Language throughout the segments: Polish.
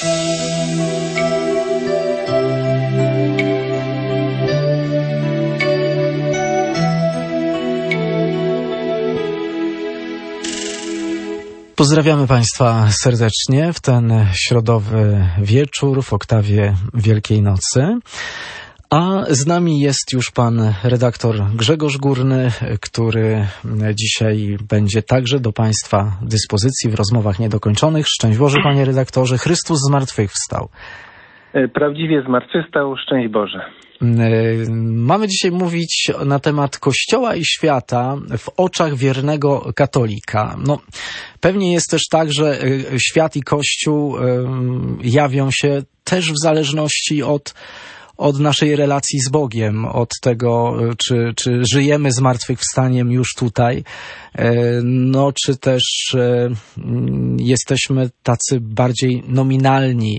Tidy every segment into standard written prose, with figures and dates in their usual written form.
Pozdrawiamy Państwa serdecznie w ten środowy wieczór w oktawie Wielkiej Nocy. A z nami jest już pan redaktor Grzegorz Górny, który dzisiaj będzie także do Państwa dyspozycji w rozmowach niedokończonych. Szczęść Boże, panie redaktorze. Chrystus zmartwychwstał. Prawdziwie zmartwychwstał, szczęść Boże. Mamy dzisiaj mówić na temat Kościoła i świata w oczach wiernego katolika. No, pewnie jest też tak, że świat i Kościół jawią się też w zależności od naszej relacji z Bogiem, od tego, czy żyjemy zmartwychwstaniem już tutaj, no czy też jesteśmy tacy bardziej nominalni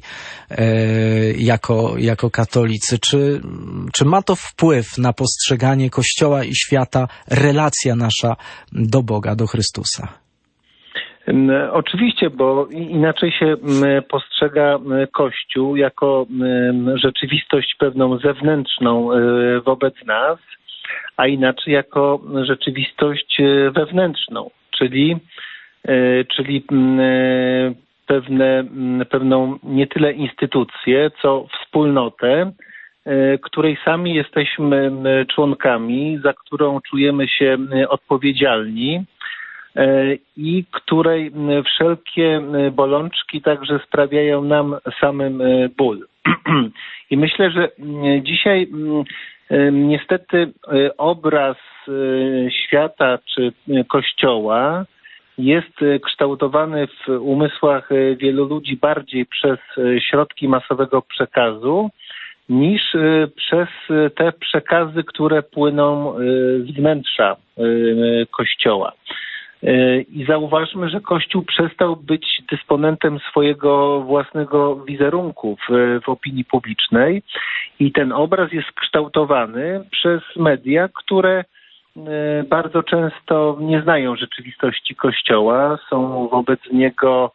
jako katolicy. Czy ma to wpływ na postrzeganie Kościoła i świata, relacja nasza do Boga, do Chrystusa? Oczywiście, bo inaczej się postrzega Kościół jako rzeczywistość pewną zewnętrzną wobec nas, a inaczej jako rzeczywistość wewnętrzną, czyli pewną nie tyle instytucję, co wspólnotę, której sami jesteśmy członkami, za którą czujemy się odpowiedzialni, i której wszelkie bolączki także sprawiają nam samym ból. I myślę, że dzisiaj niestety obraz świata czy Kościoła jest kształtowany w umysłach wielu ludzi bardziej przez środki masowego przekazu niż przez te przekazy, które płyną z wnętrza Kościoła. I zauważmy, że Kościół przestał być dysponentem swojego własnego wizerunku w opinii publicznej i ten obraz jest kształtowany przez media, które bardzo często nie znają rzeczywistości Kościoła, są wobec niego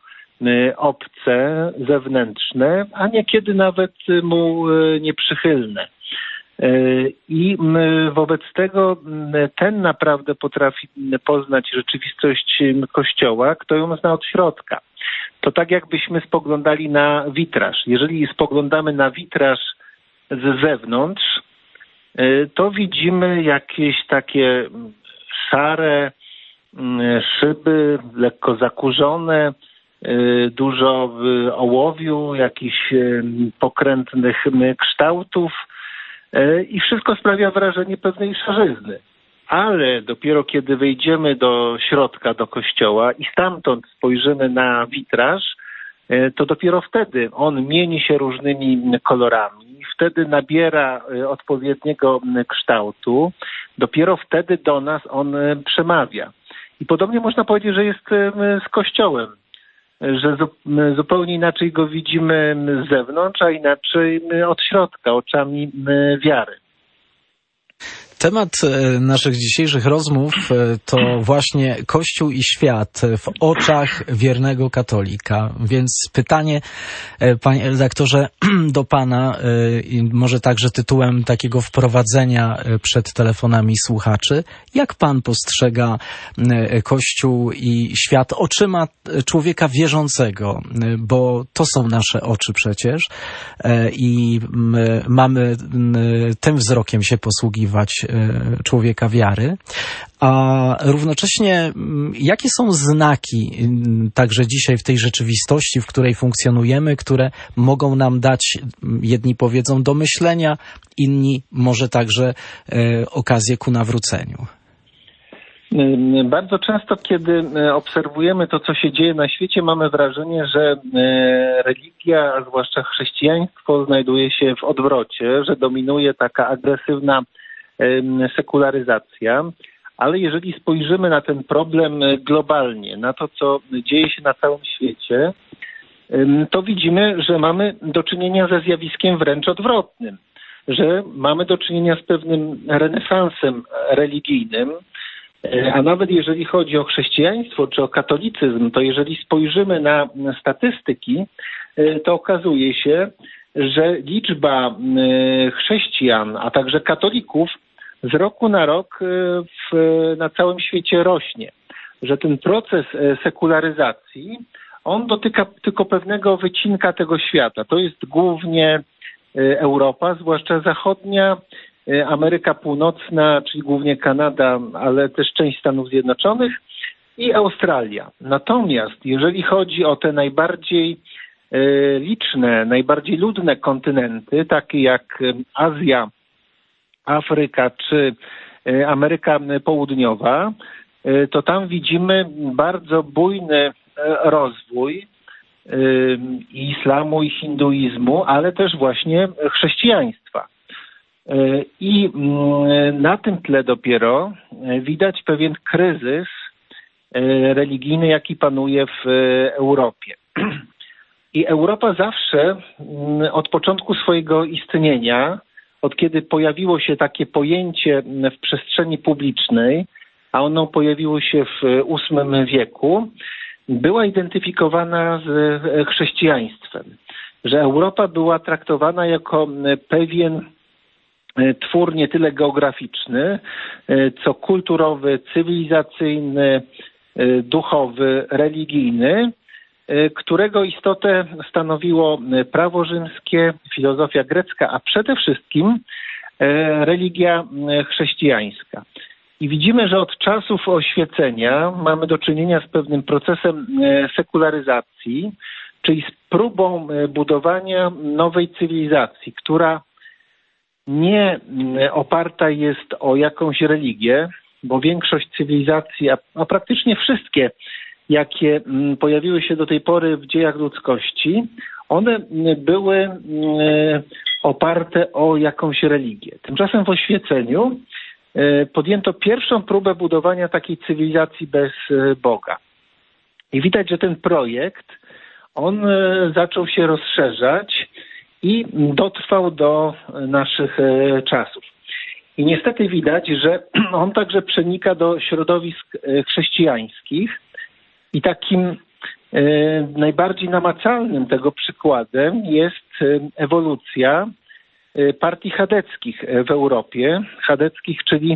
obce, zewnętrzne, a niekiedy nawet mu nieprzychylne. I wobec tego ten naprawdę potrafi poznać rzeczywistość Kościoła, kto ją zna od środka. To tak jakbyśmy spoglądali na witraż. Jeżeli spoglądamy na witraż z zewnątrz, to widzimy jakieś takie szare szyby, lekko zakurzone, dużo ołowiu, jakichś pokrętnych kształtów, i wszystko sprawia wrażenie pewnej szarzyzny. Ale dopiero kiedy wejdziemy do środka, do kościoła i stamtąd spojrzymy na witraż, to dopiero wtedy on mieni się różnymi kolorami, wtedy nabiera odpowiedniego kształtu, dopiero wtedy do nas on przemawia. I podobnie można powiedzieć, że jest z Kościołem, że zupełnie inaczej go widzimy z zewnątrz, a inaczej od środka, oczami wiary. Temat naszych dzisiejszych rozmów to właśnie Kościół i świat w oczach wiernego katolika. Więc pytanie, panie redaktorze, do pana, może także tytułem takiego wprowadzenia przed telefonami słuchaczy. Jak pan postrzega Kościół i świat oczyma człowieka wierzącego? Bo to są nasze oczy przecież i mamy tym wzrokiem się posługiwać człowieka wiary, a równocześnie jakie są znaki także dzisiaj w tej rzeczywistości, w której funkcjonujemy, które mogą nam dać, jedni powiedzą, do myślenia, inni może także okazję ku nawróceniu? Bardzo często, kiedy obserwujemy to, co się dzieje na świecie, mamy wrażenie, że religia, a zwłaszcza chrześcijaństwo, znajduje się w odwrocie, że dominuje taka agresywna sekularyzacja, ale jeżeli spojrzymy na ten problem globalnie, na to, co dzieje się na całym świecie, to widzimy, że mamy do czynienia ze zjawiskiem wręcz odwrotnym, że mamy do czynienia z pewnym renesansem religijnym, a nawet jeżeli chodzi o chrześcijaństwo czy o katolicyzm, to jeżeli spojrzymy na statystyki, to okazuje się, że liczba chrześcijan, a także katolików z roku na rok na całym świecie rośnie. Że ten proces sekularyzacji, on dotyka tylko pewnego wycinka tego świata. To jest głównie Europa, zwłaszcza zachodnia, Ameryka Północna, czyli głównie Kanada, ale też część Stanów Zjednoczonych i Australia. Natomiast jeżeli chodzi o te najbardziej liczne, najbardziej ludne kontynenty, takie jak Azja, Afryka czy Ameryka Południowa, to tam widzimy bardzo bujny rozwój islamu i hinduizmu, ale też właśnie chrześcijaństwa. I na tym tle dopiero widać pewien kryzys religijny, jaki panuje w Europie. I Europa zawsze od początku swojego istnienia, od kiedy pojawiło się takie pojęcie w przestrzeni publicznej, a ono pojawiło się w VIII wieku, była identyfikowana z chrześcijaństwem. Że Europa była traktowana jako pewien twór nie tyle geograficzny, co kulturowy, cywilizacyjny, duchowy, religijny, którego istotę stanowiło prawo rzymskie, filozofia grecka, a przede wszystkim religia chrześcijańska. I widzimy, że od czasów oświecenia mamy do czynienia z pewnym procesem sekularyzacji, czyli z próbą budowania nowej cywilizacji, która nie oparta jest o jakąś religię, bo większość cywilizacji, a praktycznie wszystkie, jakie pojawiły się do tej pory w dziejach ludzkości, one były oparte o jakąś religię. Tymczasem w oświeceniu podjęto pierwszą próbę budowania takiej cywilizacji bez Boga. I widać, że ten projekt, on zaczął się rozszerzać i dotrwał do naszych czasów. I niestety widać, że on także przenika do środowisk chrześcijańskich i takim najbardziej namacalnym tego przykładem jest ewolucja partii chadeckich w Europie, chadeckich, czyli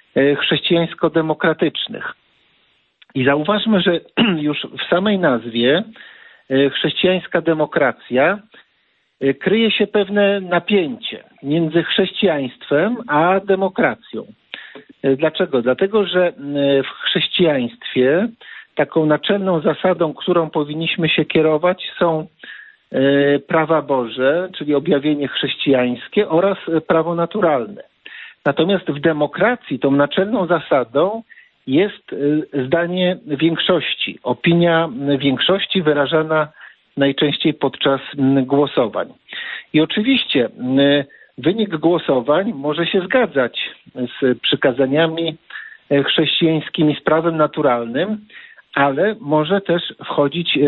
chrześcijańsko-demokratycznych. I zauważmy, że już w samej nazwie chrześcijańska demokracja kryje się pewne napięcie między chrześcijaństwem a demokracją. Dlaczego? Dlatego, że w chrześcijaństwie taką naczelną zasadą, którą powinniśmy się kierować, są prawa Boże, czyli objawienie chrześcijańskie oraz prawo naturalne. Natomiast w demokracji tą naczelną zasadą jest zdanie większości, opinia większości wyrażana najczęściej podczas głosowań. I oczywiście wynik głosowań może się zgadzać z przykazaniami chrześcijańskimi, z prawem naturalnym, ale może też wchodzić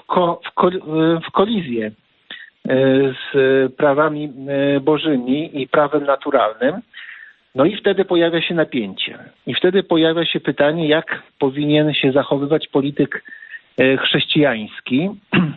w kolizję z prawami bożymi i prawem naturalnym. No i wtedy pojawia się napięcie. I wtedy pojawia się pytanie, jak powinien się zachowywać polityk chrześcijański.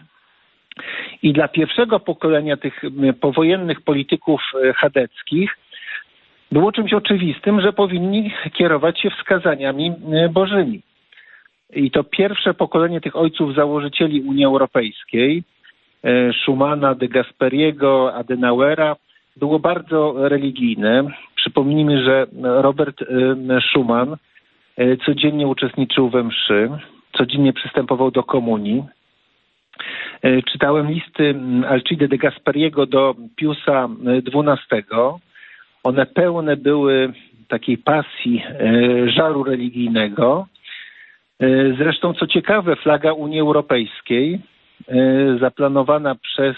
I dla pierwszego pokolenia tych powojennych polityków chadeckich było czymś oczywistym, że powinni kierować się wskazaniami bożymi. I to pierwsze pokolenie tych ojców założycieli Unii Europejskiej, Schumana, de Gasperiego, Adenauera, było bardzo religijne. Przypomnijmy, że Robert Schuman codziennie uczestniczył we mszy, codziennie przystępował do komunii. Czytałem listy Alcide de Gasperiego do Piusa XII. One pełne były takiej pasji, żaru religijnego. Zresztą, co ciekawe, flaga Unii Europejskiej, zaplanowana przez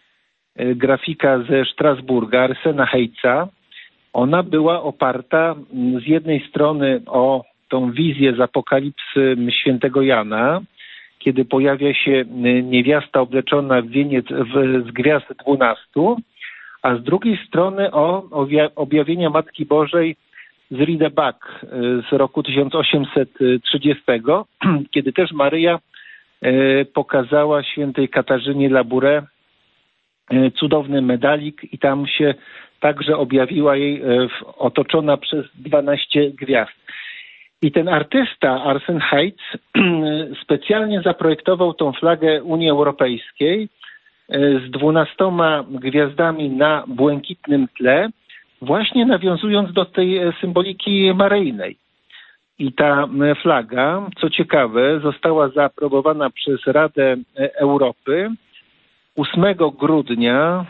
grafika ze Strasburga, Arsena Hejca, ona była oparta z jednej strony o tą wizję z Apokalipsy świętego Jana, kiedy pojawia się niewiasta obleczona w wieniec z gwiazd 12, a z drugiej strony o objawienia Matki Bożej z Riedebach z roku 1830, kiedy też Maryja pokazała świętej Katarzynie Labouré cudowny medalik i tam się także objawiła jej otoczona przez 12 gwiazd. I ten artysta Arsen Heitz specjalnie zaprojektował tą flagę Unii Europejskiej z 12 gwiazdami na błękitnym tle, właśnie nawiązując do tej symboliki maryjnej. I ta flaga, co ciekawe, została zaaprobowana przez Radę Europy 8 grudnia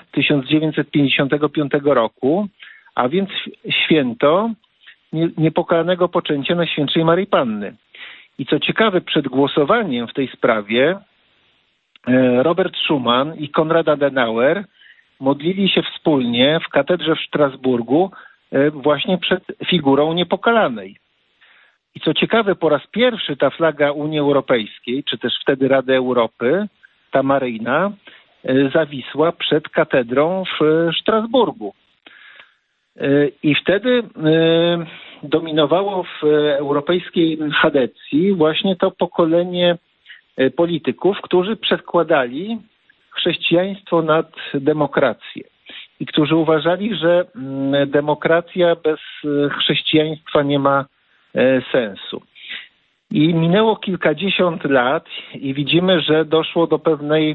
1955 roku, a więc święto niepokalanego poczęcia Najświętszej Maryi Panny. I co ciekawe, przed głosowaniem w tej sprawie Robert Schuman i Konrad Adenauer modlili się wspólnie w katedrze w Strasburgu właśnie przed figurą niepokalanej. I co ciekawe, po raz pierwszy ta flaga Unii Europejskiej, czy też wtedy Rady Europy, ta maryjna, zawisła przed katedrą w Strasburgu. I wtedy dominowało w europejskiej chadecji właśnie to pokolenie polityków, którzy przedkładali chrześcijaństwo nad demokrację i którzy uważali, że demokracja bez chrześcijaństwa nie ma sensu. I minęło kilkadziesiąt lat i widzimy, że doszło do pewnej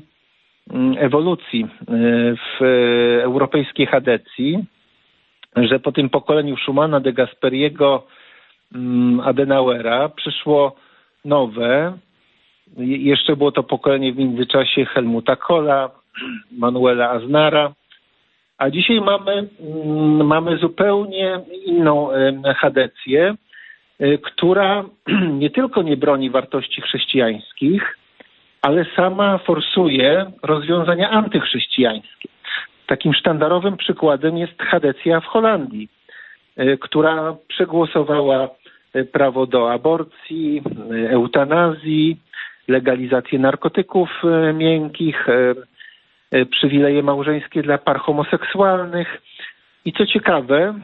ewolucji w europejskiej chadecji, że po tym pokoleniu Schumana, de Gasperiego, Adenauera przyszło nowe. Jeszcze było to pokolenie w międzyczasie Helmuta Kohla, Manuela Aznara, a dzisiaj mamy zupełnie inną chadecję, która nie tylko nie broni wartości chrześcijańskich, ale sama forsuje rozwiązania antychrześcijańskie. Takim sztandarowym przykładem jest chadecja w Holandii, która przegłosowała prawo do aborcji, eutanazji, legalizację narkotyków miękkich, przywileje małżeńskie dla par homoseksualnych. I co ciekawe,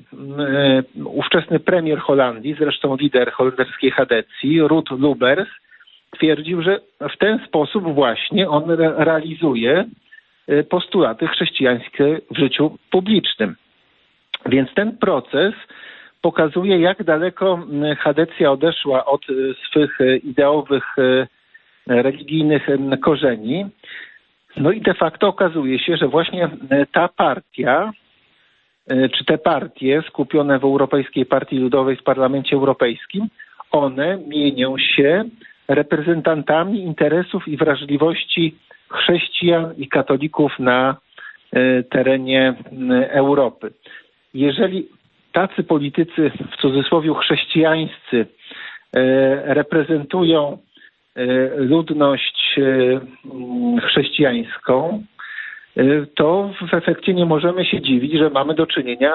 ówczesny premier Holandii, zresztą lider holenderskiej chadecji, Ruud Lubbers, twierdził, że w ten sposób właśnie on realizuje postulaty chrześcijańskie w życiu publicznym. Więc ten proces pokazuje, jak daleko chadecja odeszła od swych ideowych, religijnych korzeni. No i de facto okazuje się, że właśnie ta partia, czy te partie skupione w Europejskiej Partii Ludowej w Parlamencie Europejskim, one mienią się reprezentantami interesów i wrażliwości chrześcijan i katolików na terenie Europy. Jeżeli tacy politycy, w cudzysłowie chrześcijańscy, reprezentują ludność chrześcijańską, to w efekcie nie możemy się dziwić, że mamy do czynienia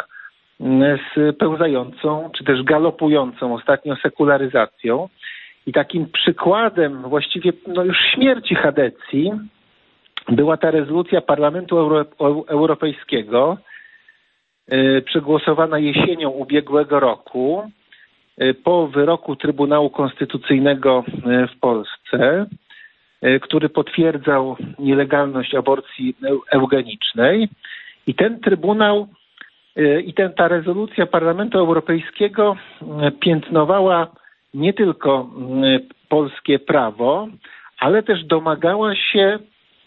z pełzającą, czy też galopującą ostatnio sekularyzacją. I takim przykładem właściwie już śmierci chadecji była ta rezolucja Parlamentu Europejskiego przegłosowana jesienią ubiegłego roku po wyroku Trybunału Konstytucyjnego w Polsce, który potwierdzał nielegalność aborcji eugenicznej. I ten Trybunał ta rezolucja Parlamentu Europejskiego piętnowała nie tylko polskie prawo, ale też domagała się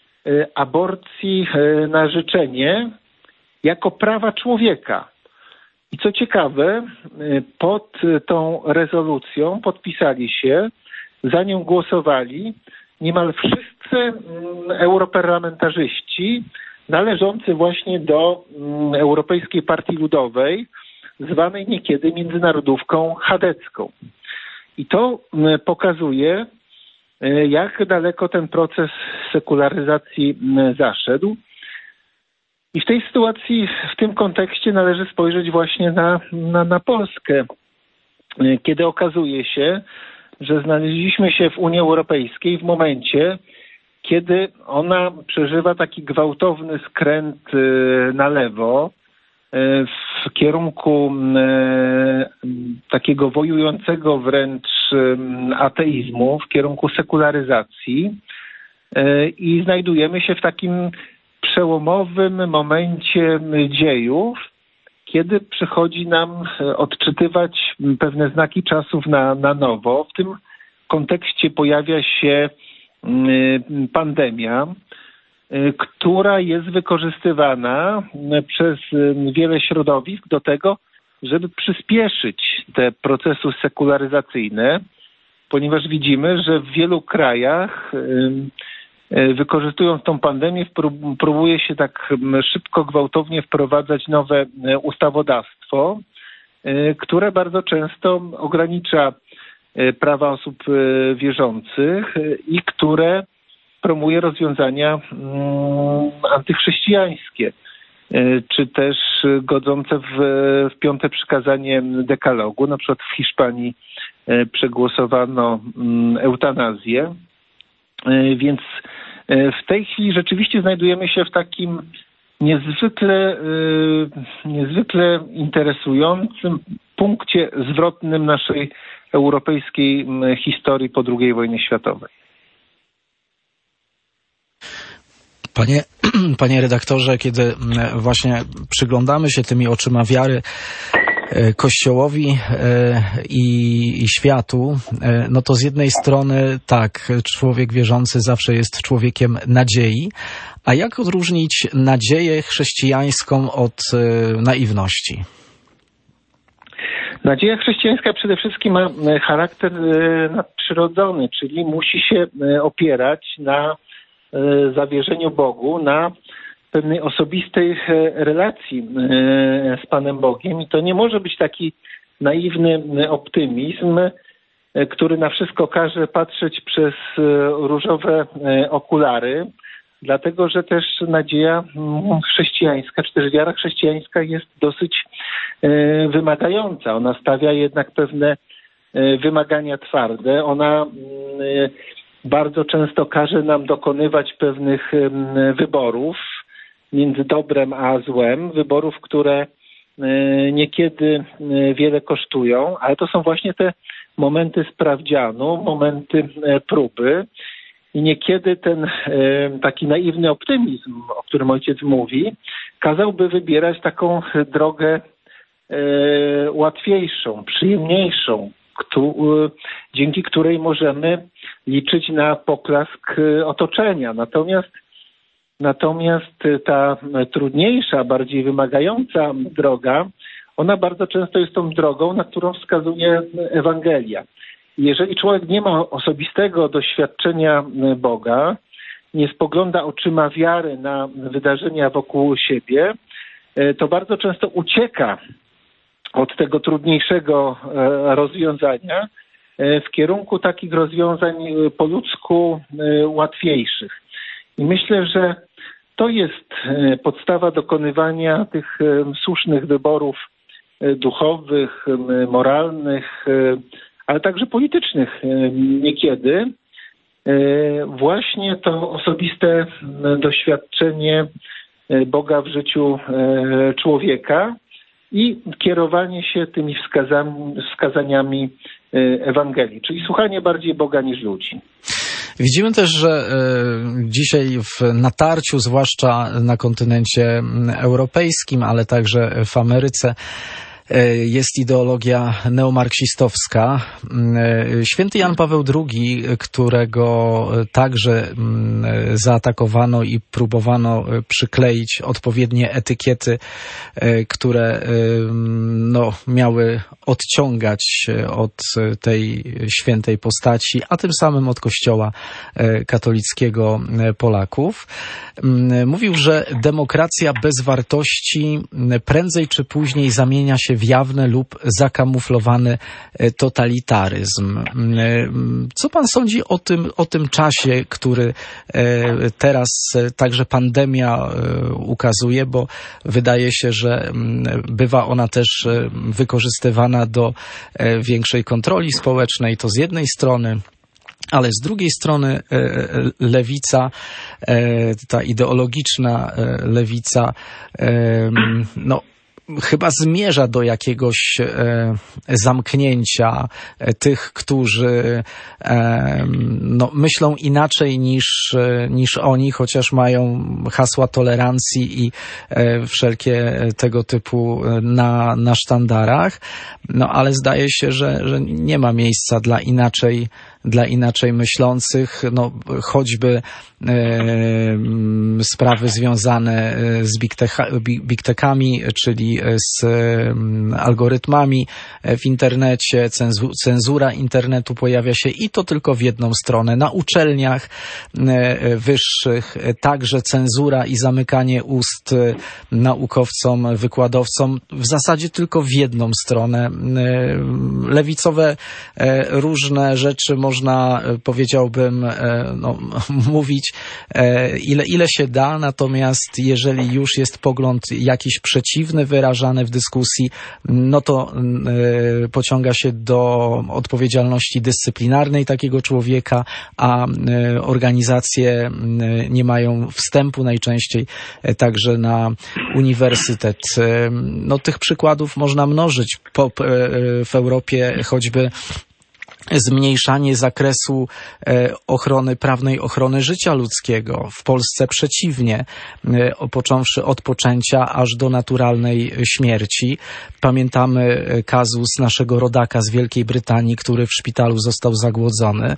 aborcji na życzenie jako prawa człowieka. I co ciekawe, pod tą rezolucją podpisali się, za nią głosowali niemal wszyscy europarlamentarzyści należący właśnie do Europejskiej Partii Ludowej, zwanej niekiedy międzynarodówką chadecką. I to pokazuje, jak daleko ten proces sekularyzacji zaszedł. I w tej sytuacji, w tym kontekście należy spojrzeć właśnie na Polskę, kiedy okazuje się, że znaleźliśmy się w Unii Europejskiej w momencie, kiedy ona przeżywa taki gwałtowny skręt na lewo w kierunku takiego wojującego wręcz ateizmu, w kierunku sekularyzacji. i znajdujemy się w takim przełomowym momencie dziejów, kiedy przychodzi nam odczytywać pewne znaki czasów na nowo. W tym kontekście pojawia się pandemia, która jest wykorzystywana przez wiele środowisk do tego, żeby przyspieszyć te procesy sekularyzacyjne, ponieważ widzimy, że w wielu krajach, wykorzystując tą pandemię, próbuje się tak szybko, gwałtownie wprowadzać nowe ustawodawstwo, które bardzo często ogranicza prawa osób wierzących i które promuje rozwiązania antychrześcijańskie, czy też godzące w piąte przykazanie dekalogu. Na przykład w Hiszpanii przegłosowano eutanazję, więc w tej chwili rzeczywiście znajdujemy się w takim niezwykle interesującym punkcie zwrotnym naszej europejskiej historii po II wojnie światowej. Panie redaktorze, kiedy właśnie przyglądamy się tymi oczyma wiary Kościołowi i światu, no to z jednej strony tak, człowiek wierzący zawsze jest człowiekiem nadziei, a jak odróżnić nadzieję chrześcijańską od naiwności? Nadzieja chrześcijańska przede wszystkim ma charakter nadprzyrodzony, czyli musi się opierać na zawierzeniu Bogu, na pewnej osobistej relacji z Panem Bogiem. I to nie może być taki naiwny optymizm, który na wszystko każe patrzeć przez różowe okulary, dlatego że też nadzieja chrześcijańska, czy też wiara chrześcijańska jest dosyć wymagająca. Ona stawia jednak pewne wymagania twarde. Ona bardzo często każe nam dokonywać pewnych wyborów między dobrem a złem, wyborów, które niekiedy wiele kosztują, ale to są właśnie te momenty sprawdzianu, momenty próby i niekiedy ten taki naiwny optymizm, o którym ojciec mówi, kazałby wybierać taką drogę łatwiejszą, przyjemniejszą, dzięki której możemy liczyć na poklask otoczenia. Natomiast ta trudniejsza, bardziej wymagająca droga, ona bardzo często jest tą drogą, na którą wskazuje Ewangelia. Jeżeli człowiek nie ma osobistego doświadczenia Boga, nie spogląda oczyma wiary na wydarzenia wokół siebie, to bardzo często ucieka od tego trudniejszego rozwiązania w kierunku takich rozwiązań po ludzku łatwiejszych. I myślę, że to jest podstawa dokonywania tych słusznych wyborów duchowych, moralnych, ale także politycznych niekiedy. Właśnie to osobiste doświadczenie Boga w życiu człowieka i kierowanie się tymi wskazaniami Ewangelii, czyli słuchanie bardziej Boga niż ludzi. Widzimy też, że dzisiaj w natarciu, zwłaszcza na kontynencie europejskim, ale także w Ameryce, jest ideologia neomarksistowska. Święty Jan Paweł II, którego także zaatakowano i próbowano przykleić odpowiednie etykiety, które miały odciągać od tej świętej postaci, a tym samym od Kościoła katolickiego Polaków. Mówił, że demokracja bez wartości prędzej czy później zamienia się w jawny lub zakamuflowany totalitaryzm. Co pan sądzi o tym czasie, który teraz także pandemia ukazuje, bo wydaje się, że bywa ona też wykorzystywana do większej kontroli społecznej, to z jednej strony, ale z drugiej strony lewica, ta ideologiczna lewica, chyba zmierza do jakiegoś zamknięcia tych, którzy myślą inaczej niż oni, chociaż mają hasła tolerancji i wszelkie tego typu na sztandarach. No ale zdaje się, że nie ma miejsca dla inaczej myślących, choćby sprawy związane z big techami, czyli z algorytmami w internecie, cenzura internetu pojawia się i to tylko w jedną stronę. Na uczelniach wyższych także cenzura i zamykanie ust naukowcom, wykładowcom w zasadzie tylko w jedną stronę. Lewicowe różne rzeczy można, powiedziałbym, mówić ile się da, natomiast jeżeli już jest pogląd jakiś przeciwny wyrażany w dyskusji, no to pociąga się do odpowiedzialności dyscyplinarnej takiego człowieka, a organizacje nie mają wstępu najczęściej także na uniwersytet. No tych przykładów można mnożyć w Europie, choćby zmniejszanie zakresu prawnej ochrony życia ludzkiego. W Polsce przeciwnie, począwszy od poczęcia aż do naturalnej śmierci. Pamiętamy kazus naszego rodaka z Wielkiej Brytanii, który w szpitalu został zagłodzony.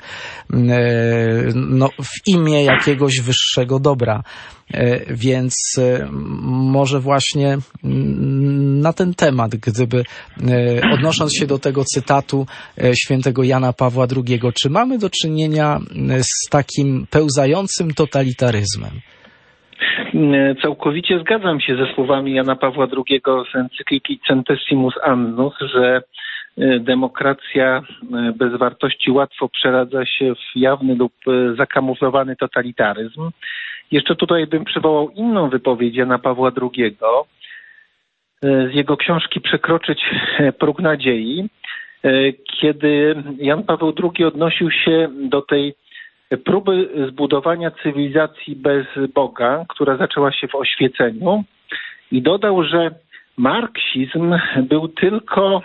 W imię jakiegoś wyższego dobra. Więc może właśnie na ten temat, gdyby odnosząc się do tego cytatu świętego Jana Pawła II, czy mamy do czynienia z takim pełzającym totalitaryzmem? Całkowicie zgadzam się ze słowami Jana Pawła II z encykliki Centesimus Annus, że demokracja bez wartości łatwo przeradza się w jawny lub zakamuflowany totalitaryzm. Jeszcze tutaj bym przywołał inną wypowiedź Jana Pawła II z jego książki Przekroczyć próg nadziei, kiedy Jan Paweł II odnosił się do tej próby zbudowania cywilizacji bez Boga, która zaczęła się w oświeceniu, i dodał, że marksizm był tylko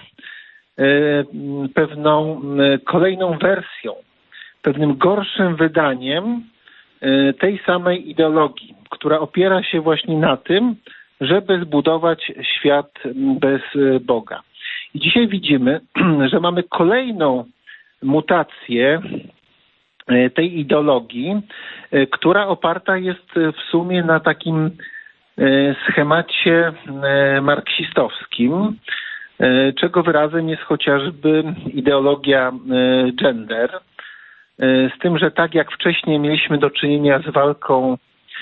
pewną kolejną wersją, pewnym gorszym wydaniem tej samej ideologii, która opiera się właśnie na tym, żeby zbudować świat bez Boga. I dzisiaj widzimy, że mamy kolejną mutację tej ideologii, która oparta jest w sumie na takim schemacie marksistowskim, czego wyrazem jest chociażby ideologia gender, z tym, że tak jak wcześniej mieliśmy do czynienia z walką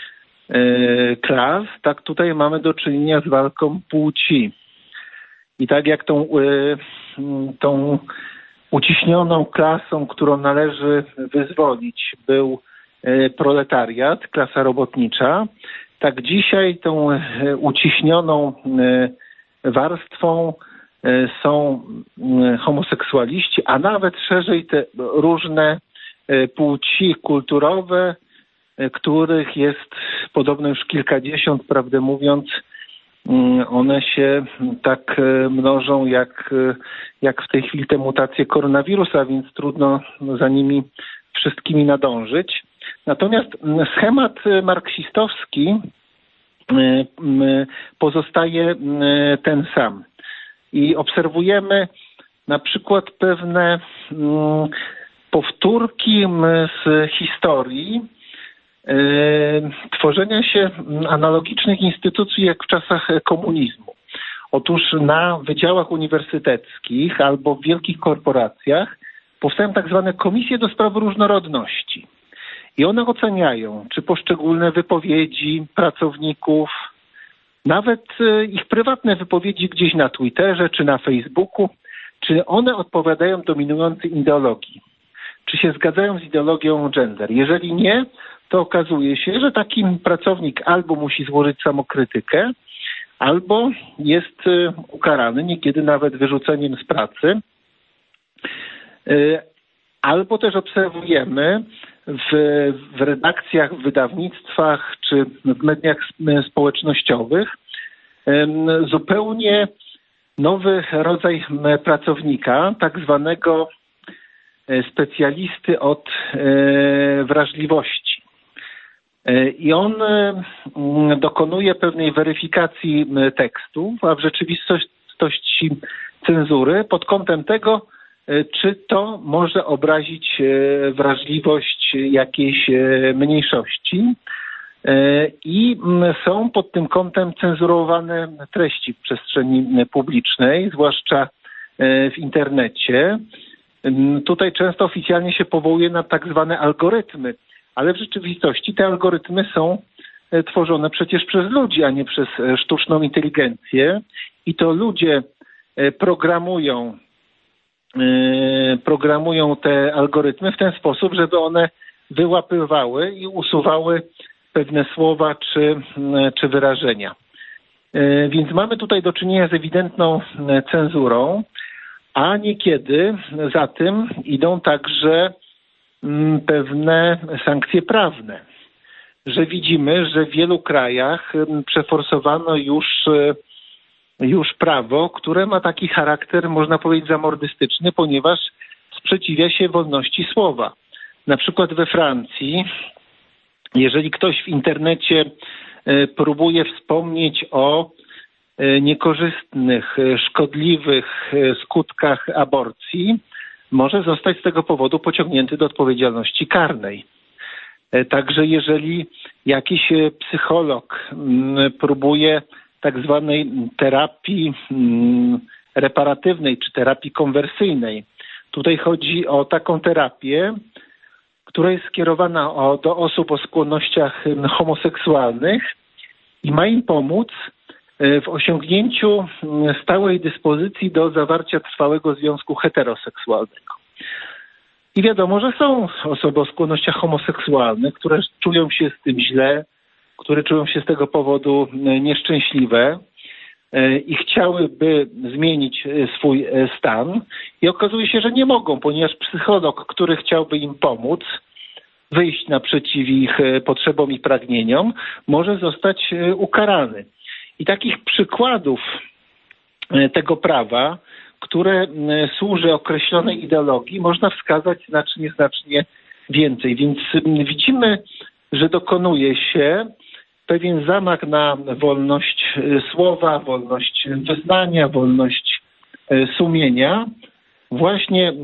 klas, tak tutaj mamy do czynienia z walką płci. I tak jak tą uciśnioną klasą, którą należy wyzwolić, był proletariat, klasa robotnicza, tak dzisiaj tą uciśnioną warstwą są homoseksualiści, a nawet szerzej te różne płci kulturowe, których jest podobno już kilkadziesiąt, prawdę mówiąc. One się tak mnożą jak w tej chwili te mutacje koronawirusa, więc trudno za nimi wszystkimi nadążyć. Natomiast schemat marksistowski pozostaje ten sam. I obserwujemy na przykład pewne powtórki z historii tworzenia się analogicznych instytucji jak w czasach komunizmu. Otóż na wydziałach uniwersyteckich albo w wielkich korporacjach powstają tak zwane komisje do spraw różnorodności. I one oceniają, czy poszczególne wypowiedzi pracowników, nawet ich prywatne wypowiedzi gdzieś na Twitterze czy na Facebooku, czy one odpowiadają dominującej ideologii. Czy się zgadzają z ideologią gender. Jeżeli nie, to okazuje się, że taki pracownik albo musi złożyć samokrytykę, albo jest ukarany, niekiedy nawet wyrzuceniem z pracy. Albo też obserwujemy w redakcjach, w wydawnictwach czy w mediach społecznościowych zupełnie nowy rodzaj pracownika, tak zwanego specjalisty od wrażliwości. I on dokonuje pewnej weryfikacji tekstów, a w rzeczywistości cenzury pod kątem tego, czy to może obrazić wrażliwość jakiejś mniejszości. I są pod tym kątem cenzurowane treści w przestrzeni publicznej, zwłaszcza w internecie. Tutaj często oficjalnie się powołuje na tak zwane algorytmy, ale w rzeczywistości te algorytmy są tworzone przecież przez ludzi, a nie przez sztuczną inteligencję. I to ludzie programują te algorytmy w ten sposób, żeby one wyłapywały i usuwały pewne słowa czy wyrażenia. Więc mamy tutaj do czynienia z ewidentną cenzurą, a niekiedy za tym idą także pewne sankcje prawne. Że widzimy, że w wielu krajach przeforsowano już prawo, które ma taki charakter, można powiedzieć, zamordystyczny, ponieważ sprzeciwia się wolności słowa. Na przykład we Francji, jeżeli ktoś w internecie próbuje wspomnieć o niekorzystnych, szkodliwych skutkach aborcji, może zostać z tego powodu pociągnięty do odpowiedzialności karnej. Także jeżeli jakiś psycholog próbuje tak zwanej terapii reparatywnej czy terapii konwersyjnej, tutaj chodzi o taką terapię, która jest skierowana do osób o skłonnościach homoseksualnych i ma im pomóc w osiągnięciu stałej dyspozycji do zawarcia trwałego związku heteroseksualnego. I wiadomo, że są osoby o skłonnościach homoseksualnych, które czują się z tym źle, które czują się z tego powodu nieszczęśliwe i chciałyby zmienić swój stan i okazuje się, że nie mogą, ponieważ psycholog, który chciałby im pomóc, wyjść naprzeciw ich potrzebom i pragnieniom, może zostać ukarany. I takich przykładów tego prawa, które służy określonej ideologii, można wskazać znacznie więcej. Więc widzimy, że dokonuje się pewien zamach na wolność słowa, wolność wyznania, wolność sumienia, właśnie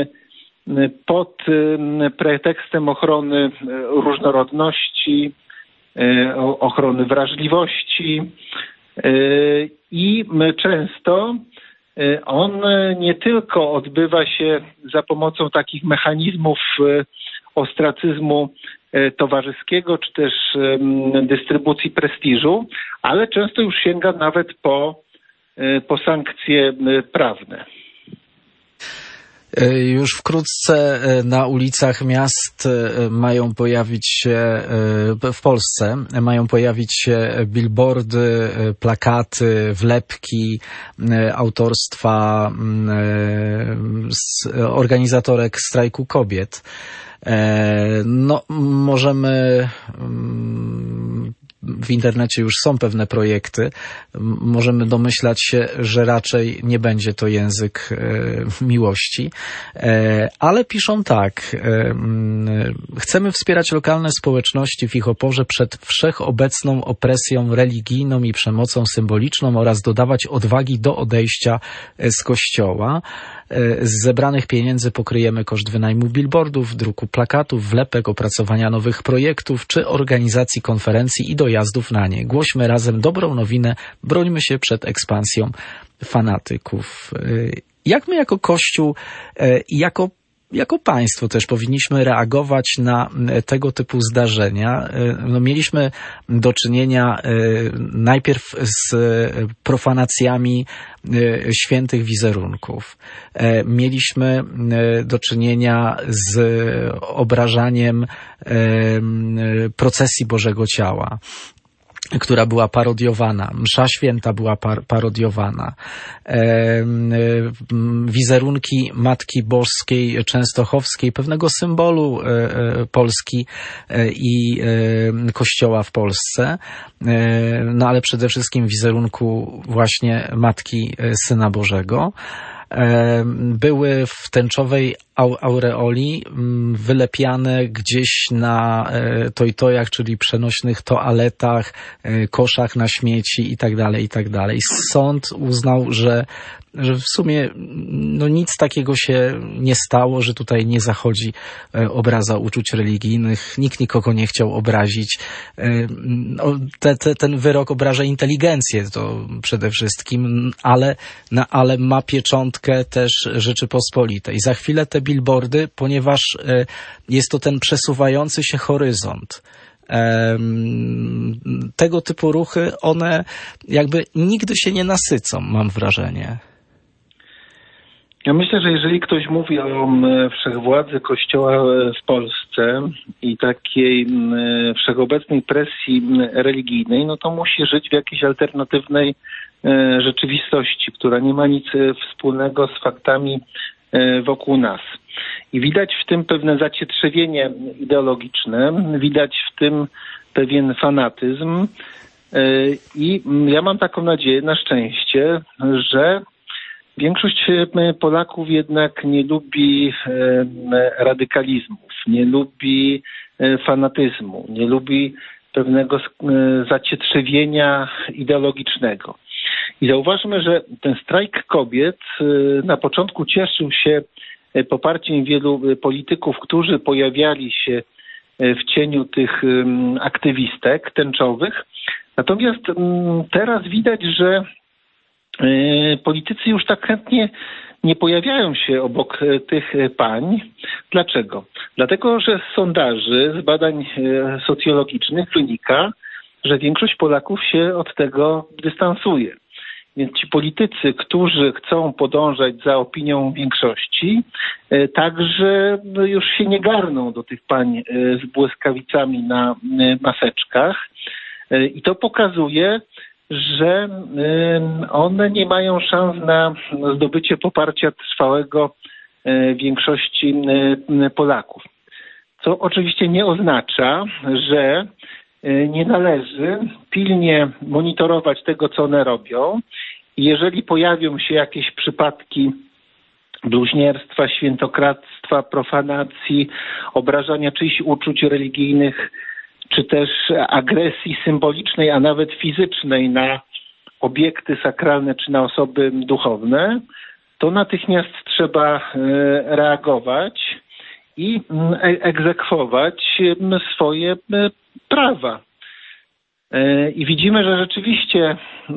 pod pretekstem ochrony różnorodności, ochrony wrażliwości i często on nie tylko odbywa się za pomocą takich mechanizmów ostracyzmu towarzyskiego, czy też dystrybucji prestiżu, ale często już sięga nawet po sankcje prawne. Już wkrótce na ulicach miast mają pojawić się, w Polsce mają pojawić się billboardy, plakaty, wlepki autorstwa organizatorek strajku kobiet. No, możemy, w internecie już są pewne projekty, możemy domyślać się, że raczej nie będzie to język miłości, ale piszą tak: chcemy wspierać lokalne społeczności w ich oporze przed wszechobecną opresją religijną i przemocą symboliczną oraz dodawać odwagi do odejścia z kościoła. Z zebranych pieniędzy pokryjemy koszt wynajmu billboardów, druku plakatów, wlepek, opracowania nowych projektów czy organizacji konferencji i dojazdów na nie. Głośmy razem dobrą nowinę, brońmy się przed ekspansją fanatyków. Jak my jako Kościół, jako państwo też powinniśmy reagować na tego typu zdarzenia? No, mieliśmy do czynienia najpierw z profanacjami świętych wizerunków. Mieliśmy do czynienia z obrażaniem procesji Bożego Ciała. która była parodiowana, msza święta była parodiowana, wizerunki Matki Boskiej Częstochowskiej, pewnego symbolu Polski i Kościoła w Polsce, no ale przede wszystkim wizerunku właśnie Matki Syna Bożego, były w tęczowej aureoli wylepiane gdzieś na tojtojach, czyli przenośnych toaletach, koszach na śmieci i tak dalej. Sąd uznał, że w sumie no nic takiego się nie stało, że tutaj nie zachodzi obraza uczuć religijnych, nikt nikogo nie chciał obrazić. Ten wyrok obraża inteligencję to przede wszystkim, ale ma pieczątkę też Rzeczypospolitej. Za chwilę te billboardy, ponieważ jest to ten przesuwający się horyzont. Tego typu ruchy, one jakby nigdy się nie nasycą, mam wrażenie. Ja myślę, że jeżeli ktoś mówi o wszechwładzy Kościoła w Polsce i takiej wszechobecnej presji religijnej, no to musi żyć w jakiejś alternatywnej rzeczywistości, która nie ma nic wspólnego z faktami wokół nas. I widać w tym pewne zacietrzewienie ideologiczne, widać w tym pewien fanatyzm i ja mam taką nadzieję, na szczęście, że większość Polaków jednak nie lubi radykalizmów, nie lubi fanatyzmu, nie lubi pewnego zacietrzewienia ideologicznego. I zauważmy, że ten strajk kobiet na początku cieszył się poparciem wielu polityków, którzy pojawiali się w cieniu tych aktywistek tęczowych. Natomiast teraz widać, że politycy już tak chętnie nie pojawiają się obok tych pań. Dlaczego? Dlatego, że z sondaży, z badań socjologicznych wynika, że większość Polaków się od tego dystansuje. Więc ci politycy, którzy chcą podążać za opinią większości, także już się nie garną do tych pań z błyskawicami na maseczkach. I to pokazuje, że one nie mają szans na zdobycie poparcia trwałego większości Polaków. Co oczywiście nie oznacza, że nie należy pilnie monitorować tego, co one robią. I jeżeli pojawią się jakieś przypadki bluźnierstwa, świętokradztwa, profanacji, obrażania czyichś uczuć religijnych, czy też agresji symbolicznej, a nawet fizycznej na obiekty sakralne czy na osoby duchowne, to natychmiast trzeba reagować i egzekwować swoje prawa. I widzimy, że rzeczywiście,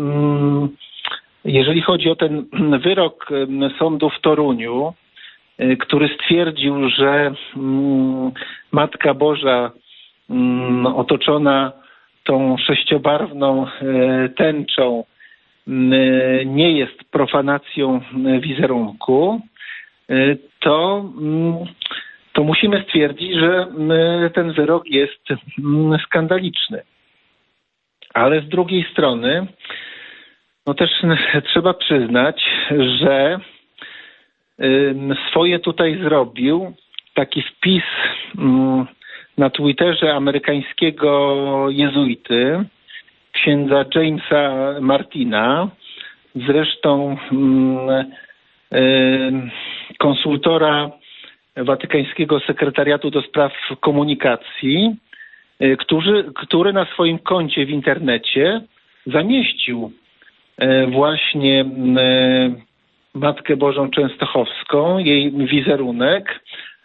jeżeli chodzi o ten wyrok sądu w Toruniu, który stwierdził, że Matka Boża otoczona tą sześciobarwną tęczą nie jest profanacją wizerunku, to musimy stwierdzić, że ten wyrok jest skandaliczny. Ale z drugiej strony, no też trzeba przyznać, że swoje tutaj zrobił taki wpis na Twitterze amerykańskiego jezuity, księdza Jamesa Martina, zresztą konsultora Watykańskiego Sekretariatu do Spraw Komunikacji, który na swoim koncie w internecie zamieścił właśnie Matkę Bożą Częstochowską, jej wizerunek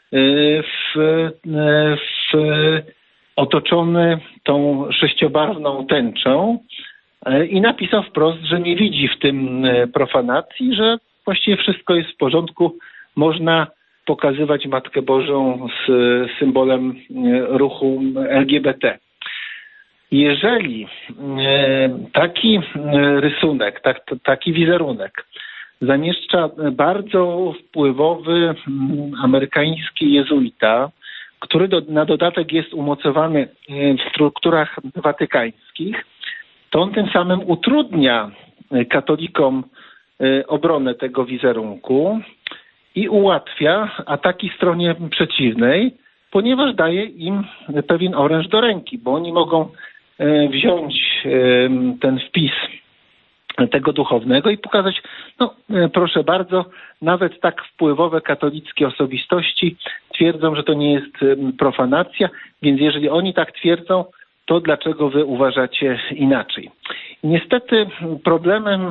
otoczony tą sześciobarwną tęczą i napisał wprost, że nie widzi w tym profanacji, że właściwie wszystko jest w porządku, można pokazywać Matkę Bożą z symbolem ruchu LGBT. Jeżeli taki rysunek, taki wizerunek zamieszcza bardzo wpływowy amerykański jezuita, który na dodatek jest umocowany w strukturach watykańskich, to on tym samym utrudnia katolikom obronę tego wizerunku i ułatwia ataki stronie przeciwnej, ponieważ daje im pewien oręż do ręki, bo oni mogą wziąć ten wpis tego duchownego i pokazać, no proszę bardzo, nawet tak wpływowe katolickie osobistości twierdzą, że to nie jest profanacja, więc jeżeli oni tak twierdzą, to dlaczego wy uważacie inaczej? I niestety problemem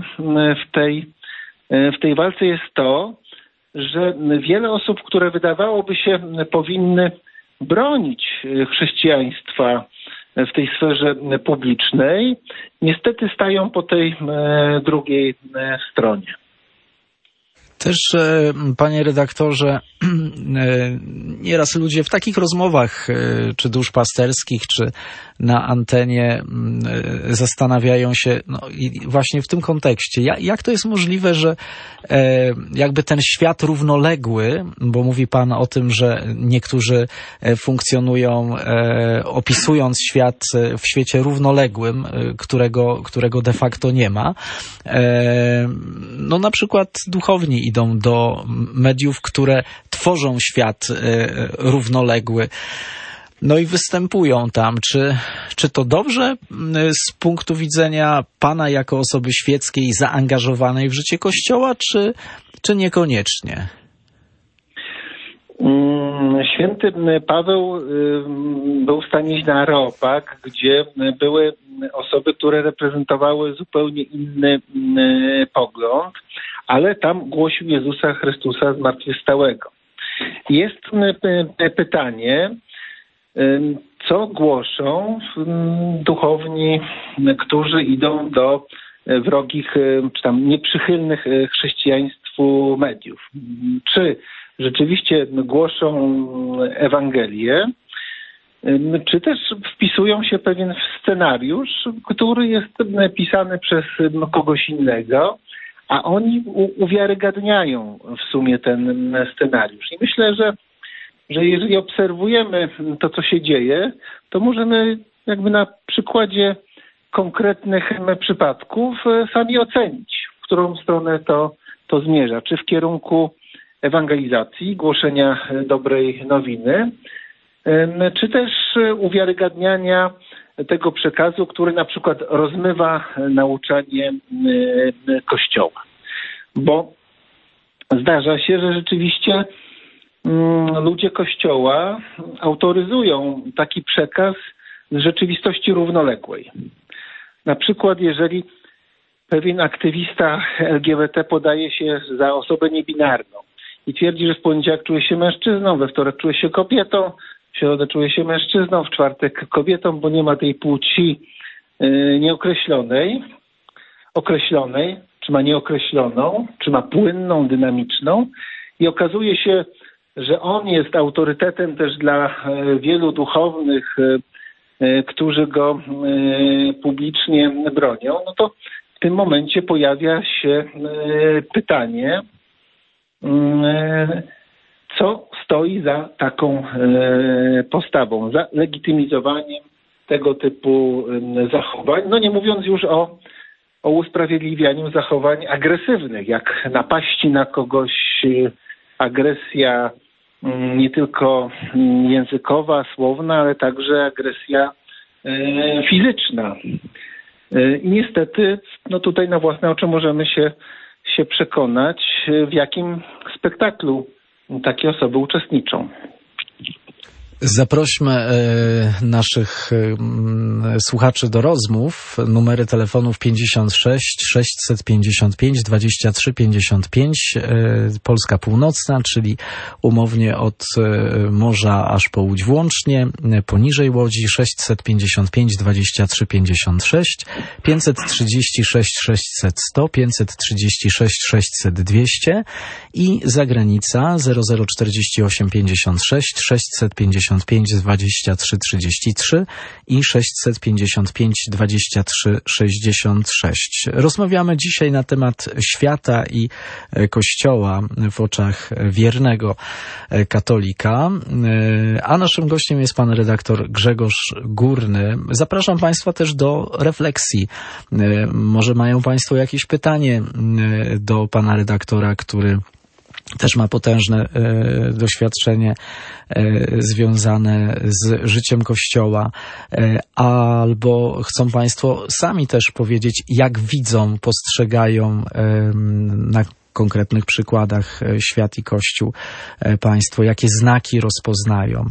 w tej walce jest to, że wiele osób, które wydawałoby się powinny bronić chrześcijaństwa w tej sferze publicznej, niestety stają po tej drugiej stronie. Też, panie redaktorze, nieraz ludzie w takich rozmowach, czy duszpasterskich, czy na antenie zastanawiają się, no i właśnie w tym kontekście, jak to jest możliwe, że jakby ten świat równoległy, bo mówi pan o tym, że niektórzy funkcjonują opisując świat w świecie równoległym, którego de facto nie ma. No na przykład duchowni idą do mediów, które tworzą świat równoległy. No i występują tam. Czy to dobrze z punktu widzenia pana jako osoby świeckiej zaangażowanej w życie Kościoła, czy niekoniecznie? Święty Paweł był w stanie iść na Areopag, gdzie były osoby, które reprezentowały zupełnie inny pogląd, ale tam głosił Jezusa Chrystusa zmartwychwstałego. Jest pytanie, co głoszą duchowni, którzy idą do wrogich, czy tam nieprzychylnych chrześcijaństwu mediów. Czy rzeczywiście głoszą Ewangelię, czy też wpisują się pewien scenariusz, który jest pisany przez kogoś innego, a oni uwiarygadniają w sumie ten scenariusz. I myślę, że jeżeli obserwujemy to, co się dzieje, to możemy jakby na przykładzie konkretnych przypadków sami ocenić, w którą stronę to zmierza. Czy w kierunku ewangelizacji, głoszenia dobrej nowiny, czy też uwiarygadniania tego przekazu, który na przykład rozmywa nauczanie Kościoła. Bo zdarza się, że rzeczywiście ludzie Kościoła autoryzują taki przekaz z rzeczywistości równoległej. Na przykład jeżeli pewien aktywista LGBT podaje się za osobę niebinarną i twierdzi, że w poniedziałek czuje się mężczyzną, we wtorek czuje się kobietą, w środę czuje się mężczyzną, w czwartek kobietą, bo nie ma tej płci nieokreślonej, określonej, czy ma nieokreśloną, czy ma płynną, dynamiczną i okazuje się, że on jest autorytetem też dla wielu duchownych, którzy go publicznie bronią, no to w tym momencie pojawia się pytanie, co stoi za taką postawą, za legitymizowaniem tego typu zachowań, no nie mówiąc już o usprawiedliwianiu zachowań agresywnych, jak napaści na kogoś, agresja nie tylko językowa, słowna, ale także agresja fizyczna. I niestety, no tutaj na własne oczy możemy się przekonać, w jakim spektaklu takie osoby uczestniczą. Zaprośmy naszych słuchaczy do rozmów. Numery telefonów 56 655 23 55, Polska Północna, czyli umownie od morza aż po Łódź włącznie, poniżej Łodzi 655 23 56, 536 600 100, 536 600 200 i zagranica 0048 56 655 655 23 33 i 655 23 66. Rozmawiamy dzisiaj na temat świata i Kościoła w oczach wiernego katolika, a naszym gościem jest pan redaktor Grzegorz Górny. Zapraszam państwa też do refleksji. Może mają państwo jakieś pytanie do pana redaktora, który też ma potężne doświadczenie związane z życiem Kościoła, albo chcą państwo sami też powiedzieć, jak widzą, postrzegają na konkretnych przykładach świat i Kościół państwo, jakie znaki rozpoznają.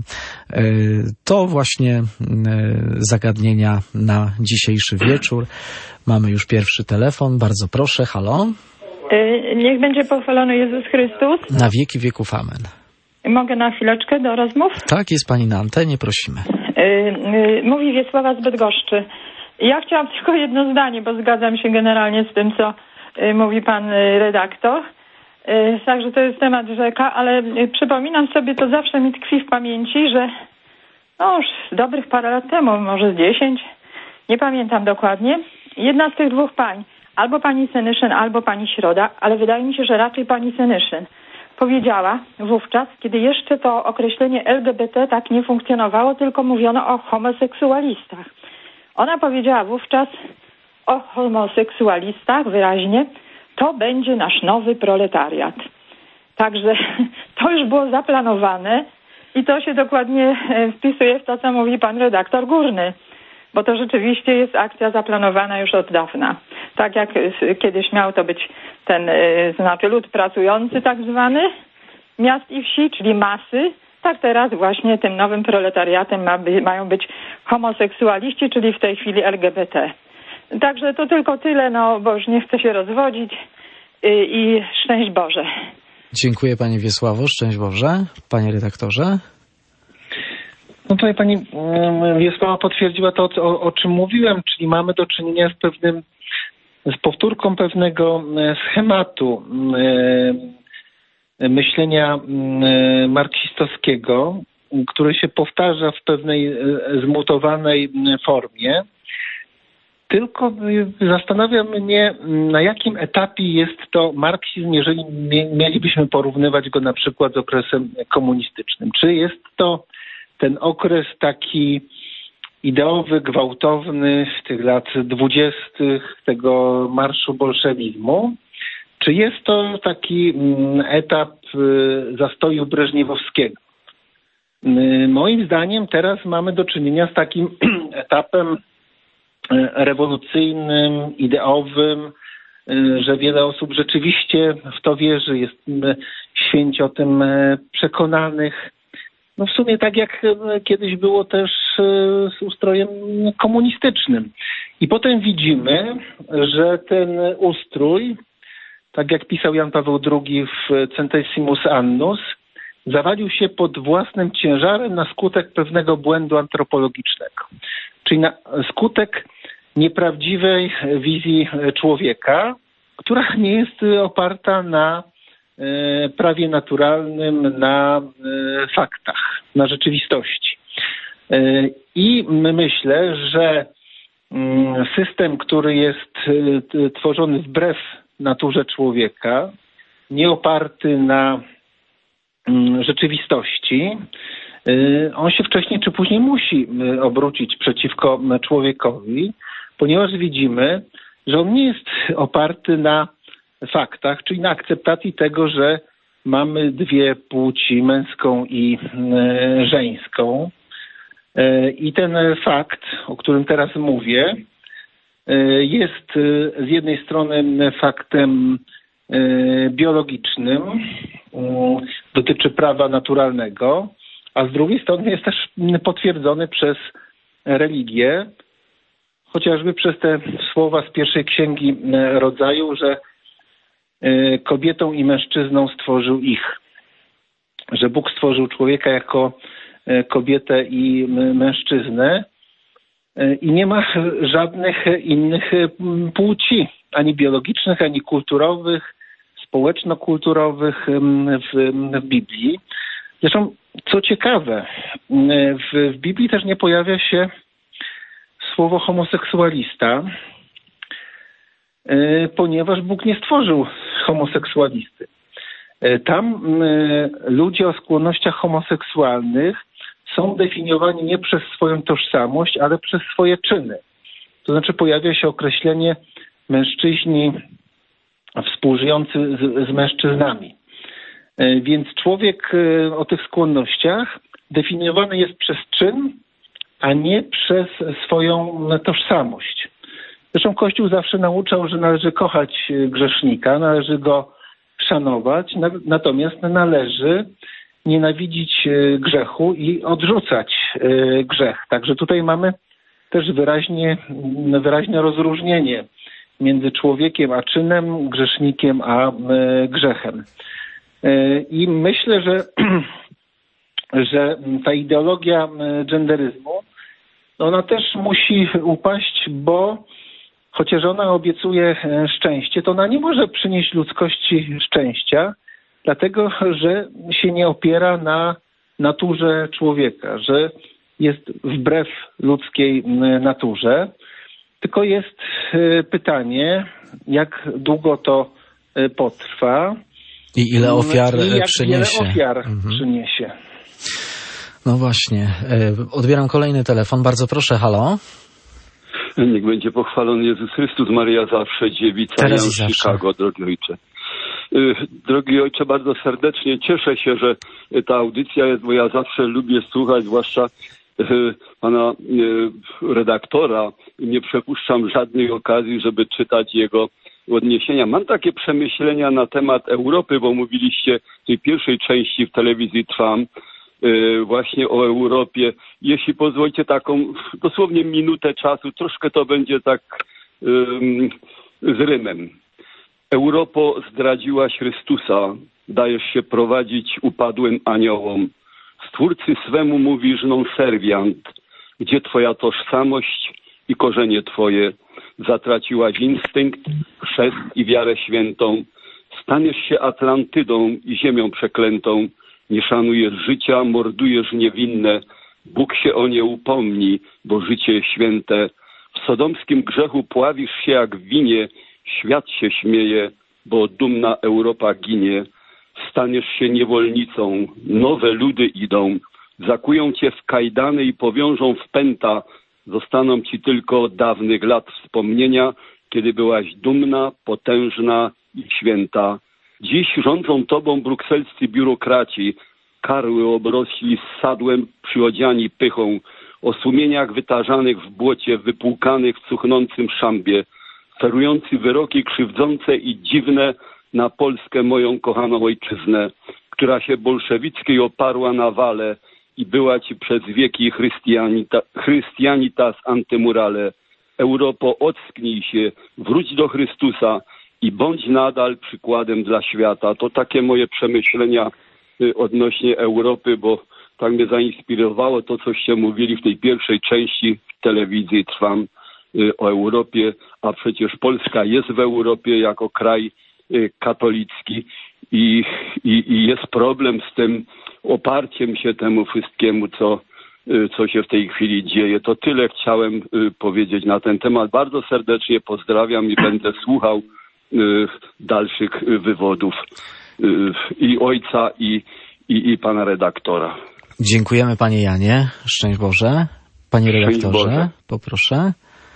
To właśnie zagadnienia na dzisiejszy wieczór. Mamy już pierwszy telefon. Bardzo proszę. Halo? Niech będzie pochwalony Jezus Chrystus. Na wieki wieków amen. Mogę na chwileczkę do rozmów? Tak, jest pani na antenie, prosimy. Mówi Wiesława z Bydgoszczy. Ja chciałam tylko jedno zdanie, bo zgadzam się generalnie z tym, co mówi pan redaktor. Także to jest temat rzeka, ale przypominam sobie, to zawsze mi tkwi w pamięci, że już dobrych parę lat temu, może z 10, nie pamiętam dokładnie, jedna z tych dwóch pań, albo pani Senyszyn, albo pani Środa, ale wydaje mi się, że raczej pani Senyszyn, powiedziała wówczas, kiedy jeszcze to określenie LGBT tak nie funkcjonowało, tylko mówiono o homoseksualistach. Ona powiedziała wówczas o homoseksualistach wyraźnie, to będzie nasz nowy proletariat. Także to już było zaplanowane i to się dokładnie wpisuje w to, co mówi pan redaktor Górny. Bo to rzeczywiście jest akcja zaplanowana już od dawna. Tak jak kiedyś miał to być ten, znaczy lud pracujący tak zwany, miast i wsi, czyli masy, tak teraz właśnie tym nowym proletariatem mają być homoseksualiści, czyli w tej chwili LGBT. Także to tylko tyle, bo już nie chcę się rozwodzić i szczęść Boże. Dziękuję pani Wiesławo, szczęść Boże. Panie redaktorze? No tutaj pani Wiesława potwierdziła to, o czym mówiłem, czyli mamy do czynienia z powtórką pewnego schematu myślenia marksistowskiego, który się powtarza w pewnej zmutowanej formie. Tylko zastanawia mnie, na jakim etapie jest to marksizm, jeżeli mielibyśmy porównywać go na przykład z okresem komunistycznym. Czy jest to ten okres taki ideowy, gwałtowny tych lat 20., tego marszu bolszewizmu, czy jest to taki etap zastoju breżniewowskiego? Moim zdaniem teraz mamy do czynienia z takim etapem rewolucyjnym, ideowym, że wiele osób rzeczywiście w to wierzy, jest święcie o tym przekonanych. No w sumie tak jak kiedyś było też z ustrojem komunistycznym. I potem widzimy, że ten ustrój, tak jak pisał Jan Paweł II w Centesimus Annus, zawalił się pod własnym ciężarem na skutek pewnego błędu antropologicznego. Czyli na skutek nieprawdziwej wizji człowieka, która nie jest oparta na prawie naturalnym, na faktach, na rzeczywistości. I myślę, że system, który jest tworzony wbrew naturze człowieka, nie oparty na rzeczywistości, on się wcześniej czy później musi obrócić przeciwko człowiekowi, ponieważ widzimy, że on nie jest oparty na faktach, czyli na akceptacji tego, że mamy dwie płci, męską i żeńską. I ten fakt, o którym teraz mówię, jest z jednej strony faktem biologicznym, dotyczy prawa naturalnego, a z drugiej strony jest też potwierdzony przez religię, chociażby przez te słowa z pierwszej księgi rodzaju, że kobietą i mężczyzną stworzył ich. Że Bóg stworzył człowieka jako kobietę i mężczyznę i nie ma żadnych innych płci, ani biologicznych, ani kulturowych, społeczno-kulturowych w Biblii. Zresztą Co ciekawe, w Biblii też nie pojawia się słowo homoseksualista, ponieważ Bóg nie stworzył homoseksualisty. Tam ludzie o skłonnościach homoseksualnych są definiowani nie przez swoją tożsamość, ale przez swoje czyny. To znaczy pojawia się określenie mężczyźni współżyjący z mężczyznami. Więc człowiek o tych skłonnościach definiowany jest przez czyn, a nie przez swoją tożsamość. Zresztą Kościół zawsze nauczał, że należy kochać grzesznika, należy go szanować, natomiast należy nienawidzić grzechu i odrzucać grzech. Także tutaj mamy też wyraźne rozróżnienie między człowiekiem a czynem, grzesznikiem a grzechem. I myślę, że ta ideologia genderyzmu, ona też musi upaść, bo chociaż ona obiecuje szczęście, to ona nie może przynieść ludzkości szczęścia, dlatego że się nie opiera na naturze człowieka, że jest wbrew ludzkiej naturze. Tylko jest pytanie, jak długo to potrwa i ile ofiar i jak przyniesie. Wiele ofiar przyniesie. No właśnie. Odbieram kolejny telefon. Bardzo proszę, halo. Niech będzie pochwalony Jezus Chrystus, Maryja zawsze, dziewica, Teraz Jan i z Chicago, drogi ojcze. Drogi ojcze, bardzo serdecznie cieszę się, że ta audycja jest, bo ja zawsze lubię słuchać, zwłaszcza pana redaktora. Nie przepuszczam żadnej okazji, żeby czytać jego odniesienia. Mam takie przemyślenia na temat Europy, bo mówiliście w tej pierwszej części w telewizji Trwam właśnie o Europie. Jeśli pozwolicie taką dosłownie minutę czasu, troszkę to będzie tak z rymem. Europo, zdradziłaś Chrystusa, dajesz się prowadzić upadłym aniołom. Stwórcy swemu mówisz non serviant, gdzie twoja tożsamość i korzenie twoje. Zatraciłaś instynkt, chrzest i wiarę świętą. Staniesz się Atlantydą i ziemią przeklętą. Nie szanujesz życia, mordujesz niewinne. Bóg się o nie upomni, bo życie święte. W sodomskim grzechu pławisz się jak w winie. Świat się śmieje, bo dumna Europa ginie. Staniesz się niewolnicą, nowe ludy idą. Zakują cię w kajdany i powiążą w pęta. Zostaną ci tylko dawnych lat wspomnienia, kiedy byłaś dumna, potężna i święta. Dziś rządzą tobą brukselscy biurokraci. Karły obrośli sadłem przyodziani pychą. O sumieniach wytarzanych w błocie, wypłukanych w cuchnącym szambie. Ferujący wyroki krzywdzące i dziwne na Polskę, moją kochaną ojczyznę, która się bolszewickiej oparła na wale i była ci przez wieki Christianitas antemurale. Europo, ocknij się, wróć do Chrystusa i bądź nadal przykładem dla świata. To takie moje przemyślenia odnośnie Europy, bo tak mnie zainspirowało to, coście mówili w tej pierwszej części w telewizji Trwam o Europie, a przecież Polska jest w Europie jako kraj katolicki i jest problem z tym oparciem się temu wszystkiemu, co się w tej chwili dzieje. To tyle chciałem powiedzieć na ten temat. Bardzo serdecznie pozdrawiam i będę słuchał dalszych wywodów i ojca, i pana redaktora. Dziękujemy, panie Janie. Szczęść Boże. Panie redaktorze, Boże. Poproszę.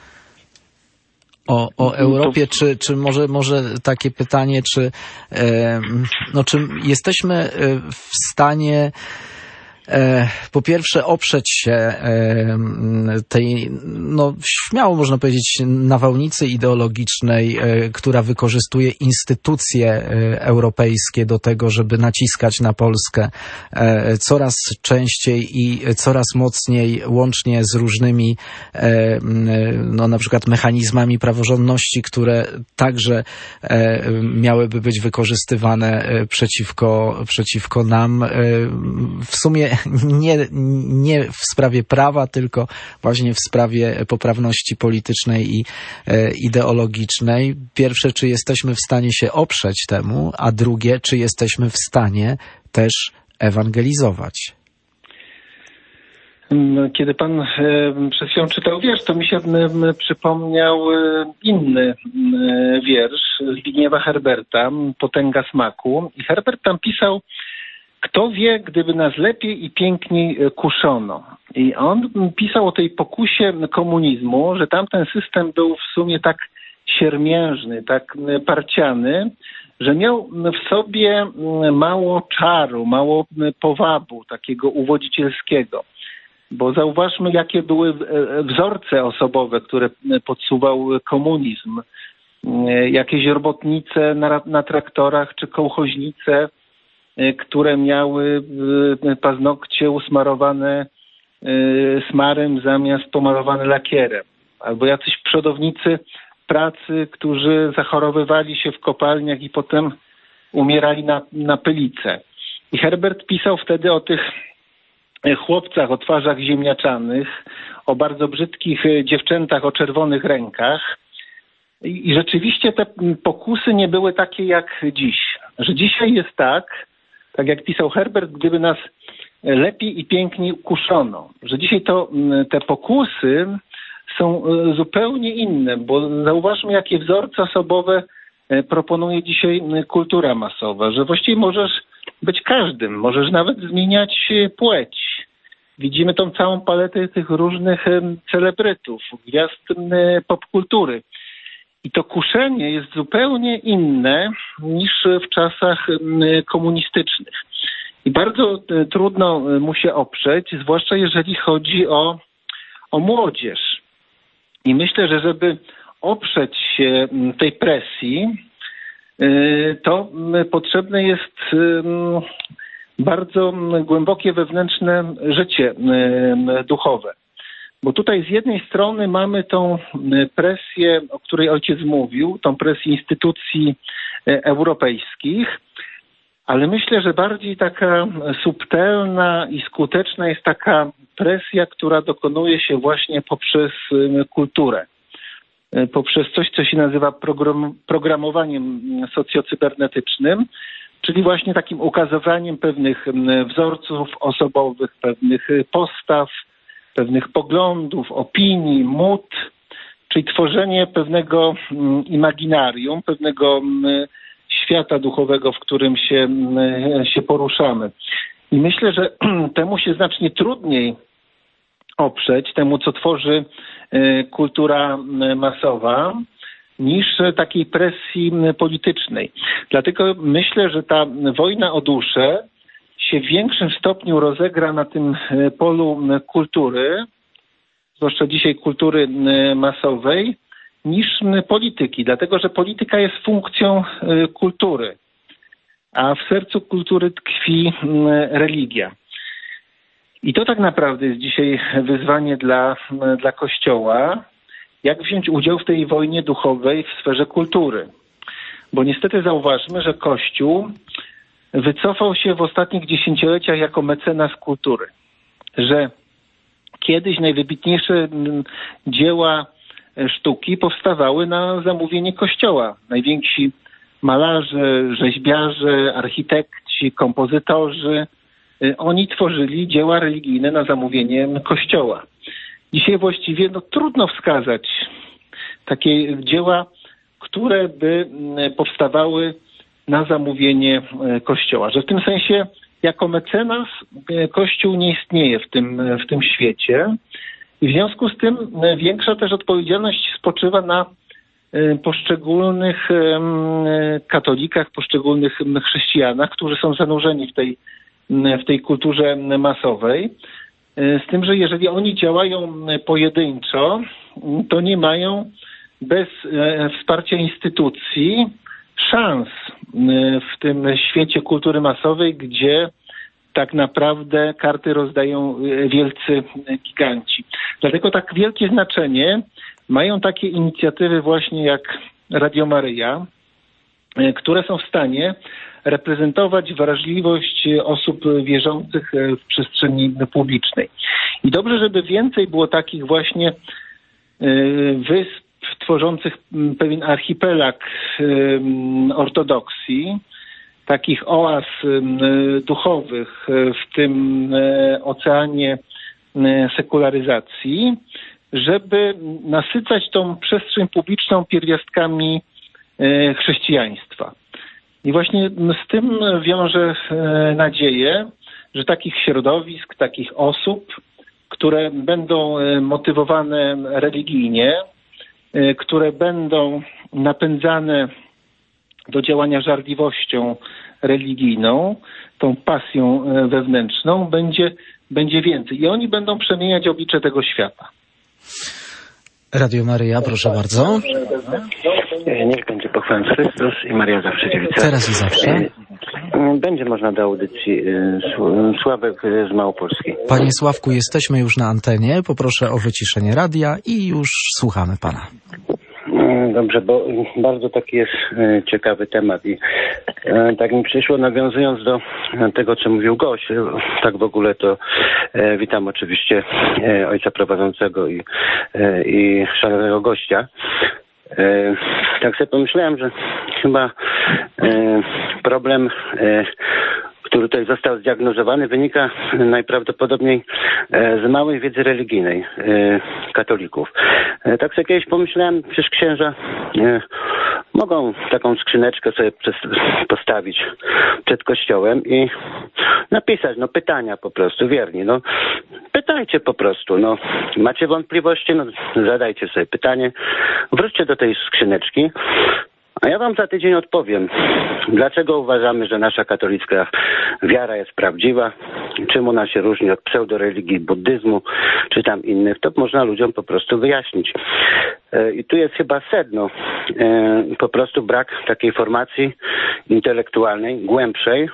O Europie, czy może takie pytanie, czy jesteśmy w stanie po pierwsze oprzeć się tej, śmiało można powiedzieć, nawałnicy ideologicznej, która wykorzystuje instytucje europejskie do tego, żeby naciskać na Polskę coraz częściej i coraz mocniej, łącznie z różnymi na przykład mechanizmami praworządności, które także miałyby być wykorzystywane przeciwko nam. W sumie nie w sprawie prawa, tylko właśnie w sprawie poprawności politycznej i ideologicznej. Pierwsze, czy jesteśmy w stanie się oprzeć temu, a drugie, czy jesteśmy w stanie też ewangelizować. Kiedy pan przed chwilą czytał wiersz, to mi się przypomniał inny wiersz Zbigniewa Herberta, Potęga smaku. I Herbert tam pisał: kto wie, gdyby nas lepiej i piękniej kuszono. I on pisał o tej pokusie komunizmu, że tamten system był w sumie tak siermiężny, tak parciany, że miał w sobie mało czaru, mało powabu takiego uwodzicielskiego. Bo zauważmy, jakie były wzorce osobowe, które podsuwał komunizm. Jakieś robotnice na traktorach czy kołchoźnice, które miały paznokcie usmarowane smarem zamiast pomalowane lakierem. Albo jacyś przodownicy pracy, którzy zachorowywali się w kopalniach i potem umierali na pylicę. I Herbert pisał wtedy o tych chłopcach o twarzach ziemniaczanych, o bardzo brzydkich dziewczętach o czerwonych rękach. I rzeczywiście te pokusy nie były takie jak dziś. Że dzisiaj jest tak jak pisał Herbert, gdyby nas lepiej i piękniej kuszono. Że dzisiaj te pokusy są zupełnie inne, bo zauważmy, jakie wzorce osobowe proponuje dzisiaj kultura masowa, że właściwie możesz być każdym, możesz nawet zmieniać płeć. Widzimy tą całą paletę tych różnych celebrytów, gwiazd popkultury. I to kuszenie jest zupełnie inne niż w czasach komunistycznych. I bardzo trudno mu się oprzeć, zwłaszcza jeżeli chodzi o młodzież. I myślę, że żeby oprzeć się tej presji, to potrzebne jest bardzo głębokie wewnętrzne życie duchowe. Bo tutaj z jednej strony mamy tą presję, o której ojciec mówił, tą presję instytucji europejskich, ale myślę, że bardziej taka subtelna i skuteczna jest taka presja, która dokonuje się właśnie poprzez kulturę. Poprzez coś, co się nazywa programowaniem socjocybernetycznym, czyli właśnie takim ukazywaniem pewnych wzorców osobowych, pewnych postaw, pewnych poglądów, opinii, mód, czyli tworzenie pewnego imaginarium, pewnego świata duchowego, w którym się poruszamy. I myślę, że temu się znacznie trudniej oprzeć, temu, co tworzy kultura masowa, niż takiej presji politycznej. Dlatego myślę, że ta wojna o duszę się w większym stopniu rozegra na tym polu kultury, zwłaszcza dzisiaj kultury masowej, niż polityki. Dlatego, że polityka jest funkcją kultury, a w sercu kultury tkwi religia. I to tak naprawdę jest dzisiaj wyzwanie dla Kościoła, jak wziąć udział w tej wojnie duchowej w sferze kultury. Bo niestety zauważmy, że Kościół wycofał się w ostatnich dziesięcioleciach jako mecenas kultury. Że kiedyś najwybitniejsze dzieła sztuki powstawały na zamówienie Kościoła. Najwięksi malarze, rzeźbiarze, architekci, kompozytorzy, oni tworzyli dzieła religijne na zamówienie Kościoła. Dzisiaj właściwie trudno wskazać takie dzieła, które by powstawały na zamówienie Kościoła. Że w tym sensie jako mecenas Kościół nie istnieje w tym świecie i w związku z tym większa też odpowiedzialność spoczywa na poszczególnych katolikach, poszczególnych chrześcijanach, którzy są zanurzeni w tej kulturze masowej. Z tym, że jeżeli oni działają pojedynczo, to nie mają bez wsparcia instytucji szans w tym świecie kultury masowej, gdzie tak naprawdę karty rozdają wielcy giganci. Dlatego tak wielkie znaczenie mają takie inicjatywy właśnie jak Radio Maryja, które są w stanie reprezentować wrażliwość osób wierzących w przestrzeni publicznej. I dobrze, żeby więcej było takich właśnie wysp tworzących pewien archipelag ortodoksji, takich oaz duchowych w tym oceanie sekularyzacji, żeby nasycać tą przestrzeń publiczną pierwiastkami chrześcijaństwa. I właśnie z tym wiąże nadzieję, że takich środowisk, takich osób, które będą motywowane religijnie, które będą napędzane do działania żarliwością religijną, tą pasją wewnętrzną, będzie więcej. I oni będą przemieniać oblicze tego świata. Radio Maryja, proszę bardzo. Niech będzie pochwalony Chrystus i Maria zawsze dziewica. Teraz i zawsze. Będzie można do audycji Sławek z Małopolski. Panie Sławku, jesteśmy już na antenie. Poproszę o wyciszenie radia i już słuchamy pana. Dobrze, bo bardzo taki jest ciekawy temat i tak mi przyszło, nawiązując do tego, co mówił gość, tak w ogóle to witam oczywiście ojca prowadzącego i szanownego gościa. Tak sobie pomyślałem, że chyba problem, który tutaj został zdiagnozowany, wynika najprawdopodobniej z małej wiedzy religijnej katolików. Tak sobie kiedyś pomyślałem, przecież księża mogą taką skrzyneczkę sobie postawić przed kościołem i napisać, pytania po prostu, wierni, pytajcie po prostu, macie wątpliwości, zadajcie sobie pytanie, wróćcie do tej skrzyneczki, a ja wam za tydzień odpowiem, dlaczego uważamy, że nasza katolicka wiara jest prawdziwa, czym ona się różni od pseudoreligii buddyzmu, czy tam innych, to można ludziom po prostu wyjaśnić. I tu jest chyba sedno, po prostu brak takiej formacji intelektualnej, głębszej,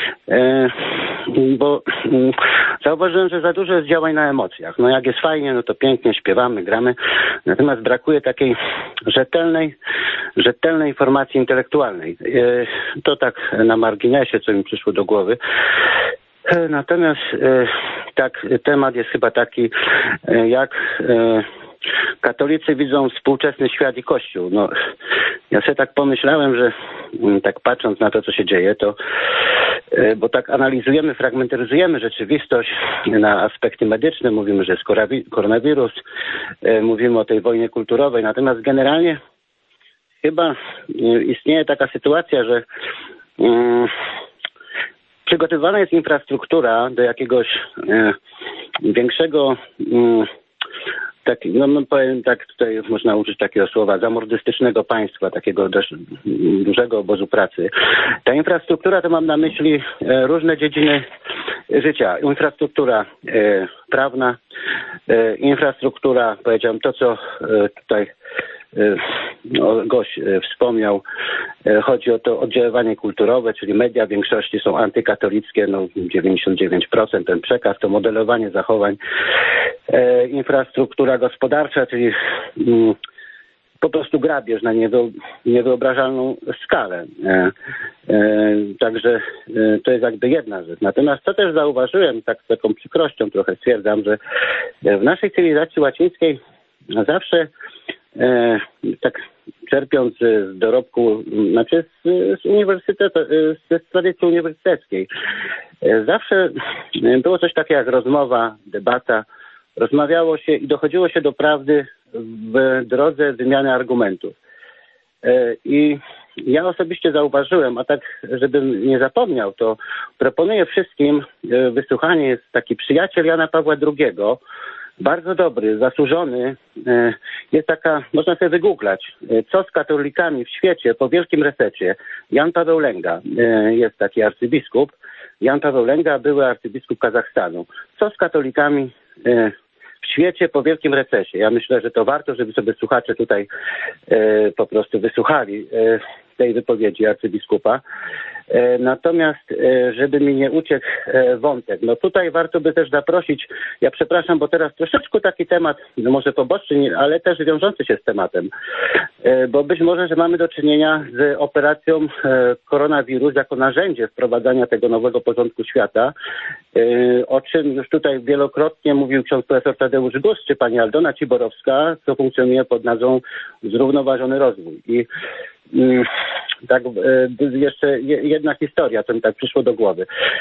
bo zauważyłem, że za dużo jest działań na emocjach. Jak jest fajnie, to pięknie śpiewamy, gramy, natomiast brakuje takiej rzetelnej formacji intelektualnej. To tak na marginesie, co mi przyszło do głowy. Natomiast tak, temat jest chyba taki, jak katolicy widzą współczesny świat i Kościół. Ja sobie tak pomyślałem, że tak patrząc na to, co się dzieje, to bo tak analizujemy, fragmentaryzujemy rzeczywistość na aspekty medyczne, mówimy, że jest koronawirus, mówimy o tej wojnie kulturowej, natomiast generalnie chyba istnieje taka sytuacja, że przygotowana jest infrastruktura do jakiegoś większego powiem tak, tutaj można użyć takiego słowa, zamordystycznego państwa, takiego dość dużego obozu pracy. Ta infrastruktura to mam na myśli różne dziedziny życia. Infrastruktura prawna, infrastruktura, powiedziałem, to co tutaj gość wspomniał, chodzi o to oddziaływanie kulturowe, czyli media w większości są antykatolickie, 99% ten przekaz, to modelowanie zachowań, infrastruktura gospodarcza, czyli po prostu grabież na niewyobrażalną skalę. Także to jest jakby jedna rzecz. Natomiast co też zauważyłem, tak z taką przykrością trochę stwierdzam, że w naszej cywilizacji łacińskiej zawsze tak czerpiąc z dorobku, znaczy z uniwersytetu, z tradycji uniwersyteckiej, zawsze było coś takiego jak rozmowa, debata, rozmawiało się i dochodziło się do prawdy w drodze wymiany argumentów. I ja osobiście zauważyłem, a tak żebym nie zapomniał, to proponuję wszystkim wysłuchanie, jest taki przyjaciel Jana Pawła II, bardzo dobry, zasłużony, jest taka, można sobie wygooglać, co z katolikami w świecie po wielkim resecie. Jan Paweł Lęga jest taki arcybiskup. Jan Paweł Lęga, były arcybiskup Kazachstanu. Co z katolikami w świecie po wielkim recesie? Ja myślę, że to warto, żeby sobie słuchacze tutaj po prostu wysłuchali tej wypowiedzi arcybiskupa. Natomiast, żeby mi nie uciekł wątek, tutaj warto by też zaprosić, ja przepraszam, bo teraz troszeczkę taki temat, może poboczny, ale też wiążący się z tematem, bo być może, że mamy do czynienia z operacją koronawirus jako narzędzie wprowadzania tego nowego porządku świata, o czym już tutaj wielokrotnie mówił ksiądz profesor Tadeusz Gus, czy pani Aldona Ciborowska, co funkcjonuje pod nazwą Zrównoważony Rozwój. I tak jeszcze jedna historia, co mi tak przyszło do głowy.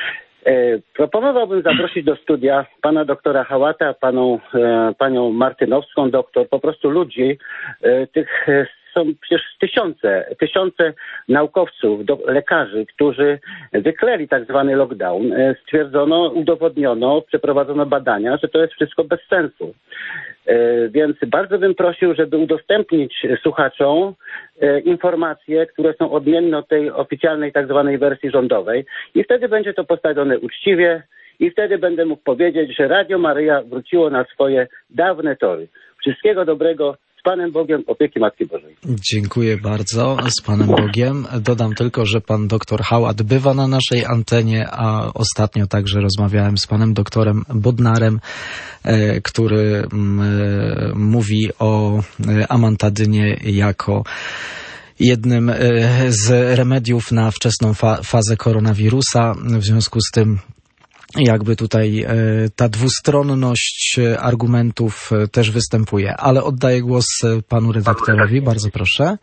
Proponowałbym zaprosić do studia pana doktora Hałata, panią Martynowską, doktor, po prostu ludzi, tych są przecież tysiące naukowców, lekarzy, którzy wyklęli tak zwany lockdown. Stwierdzono, udowodniono, przeprowadzono badania, że to jest wszystko bez sensu. Więc bardzo bym prosił, żeby udostępnić słuchaczom informacje, które są odmienne od tej oficjalnej tak zwanej wersji rządowej i wtedy będzie to postawione uczciwie i wtedy będę mógł powiedzieć, że Radio Maryja wróciło na swoje dawne tory. Wszystkiego dobrego. Z Panem Bogiem, opieki Matki Bożej. Dziękuję bardzo. Z Panem Bogiem. Dodam tylko, że pan doktor Hałat bywa na naszej antenie, a ostatnio także rozmawiałem z panem doktorem Bodnarem, który mówi o amantadynie jako jednym z remediów na wczesną fazę koronawirusa. W związku z tym jakby tutaj ta dwustronność argumentów też występuje. Ale oddaję głos panu redaktorowi. Bardzo proszę.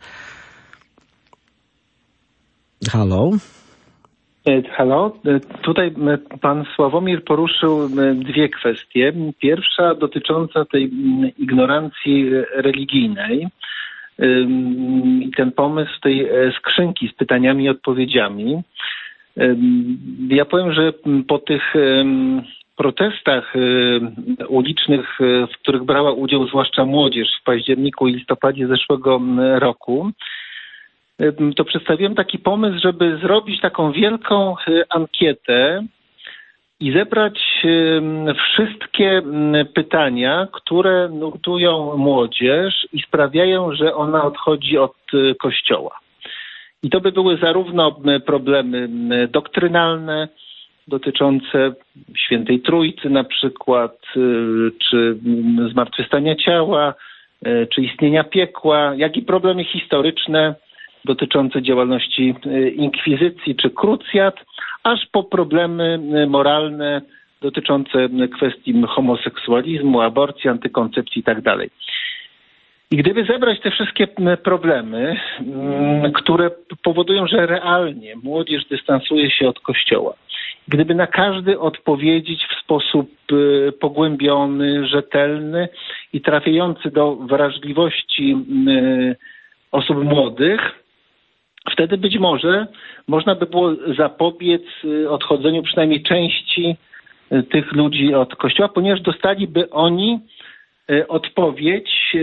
Halo? Halo. Tutaj pan Sławomir poruszył dwie kwestie. Pierwsza dotycząca tej ignorancji religijnej i ten pomysł tej skrzynki z pytaniami i odpowiedziami. Ja powiem, że po tych protestach ulicznych, w których brała udział zwłaszcza młodzież w październiku i listopadzie zeszłego roku, to przedstawiłem taki pomysł, żeby zrobić taką wielką ankietę i zebrać wszystkie pytania, które nurtują młodzież i sprawiają, że ona odchodzi od Kościoła. I to by były zarówno problemy doktrynalne dotyczące Świętej Trójcy na przykład, czy zmartwychwstania ciała, czy istnienia piekła, jak i problemy historyczne dotyczące działalności inkwizycji czy krucjat, aż po problemy moralne dotyczące kwestii homoseksualizmu, aborcji, antykoncepcji itd. I gdyby zebrać te wszystkie problemy, które powodują, że realnie młodzież dystansuje się od Kościoła, gdyby na każdy odpowiedzieć w sposób pogłębiony, rzetelny i trafiający do wrażliwości osób młodych, wtedy być może można by było zapobiec odchodzeniu przynajmniej części tych ludzi od Kościoła, ponieważ dostaliby oni odpowiedź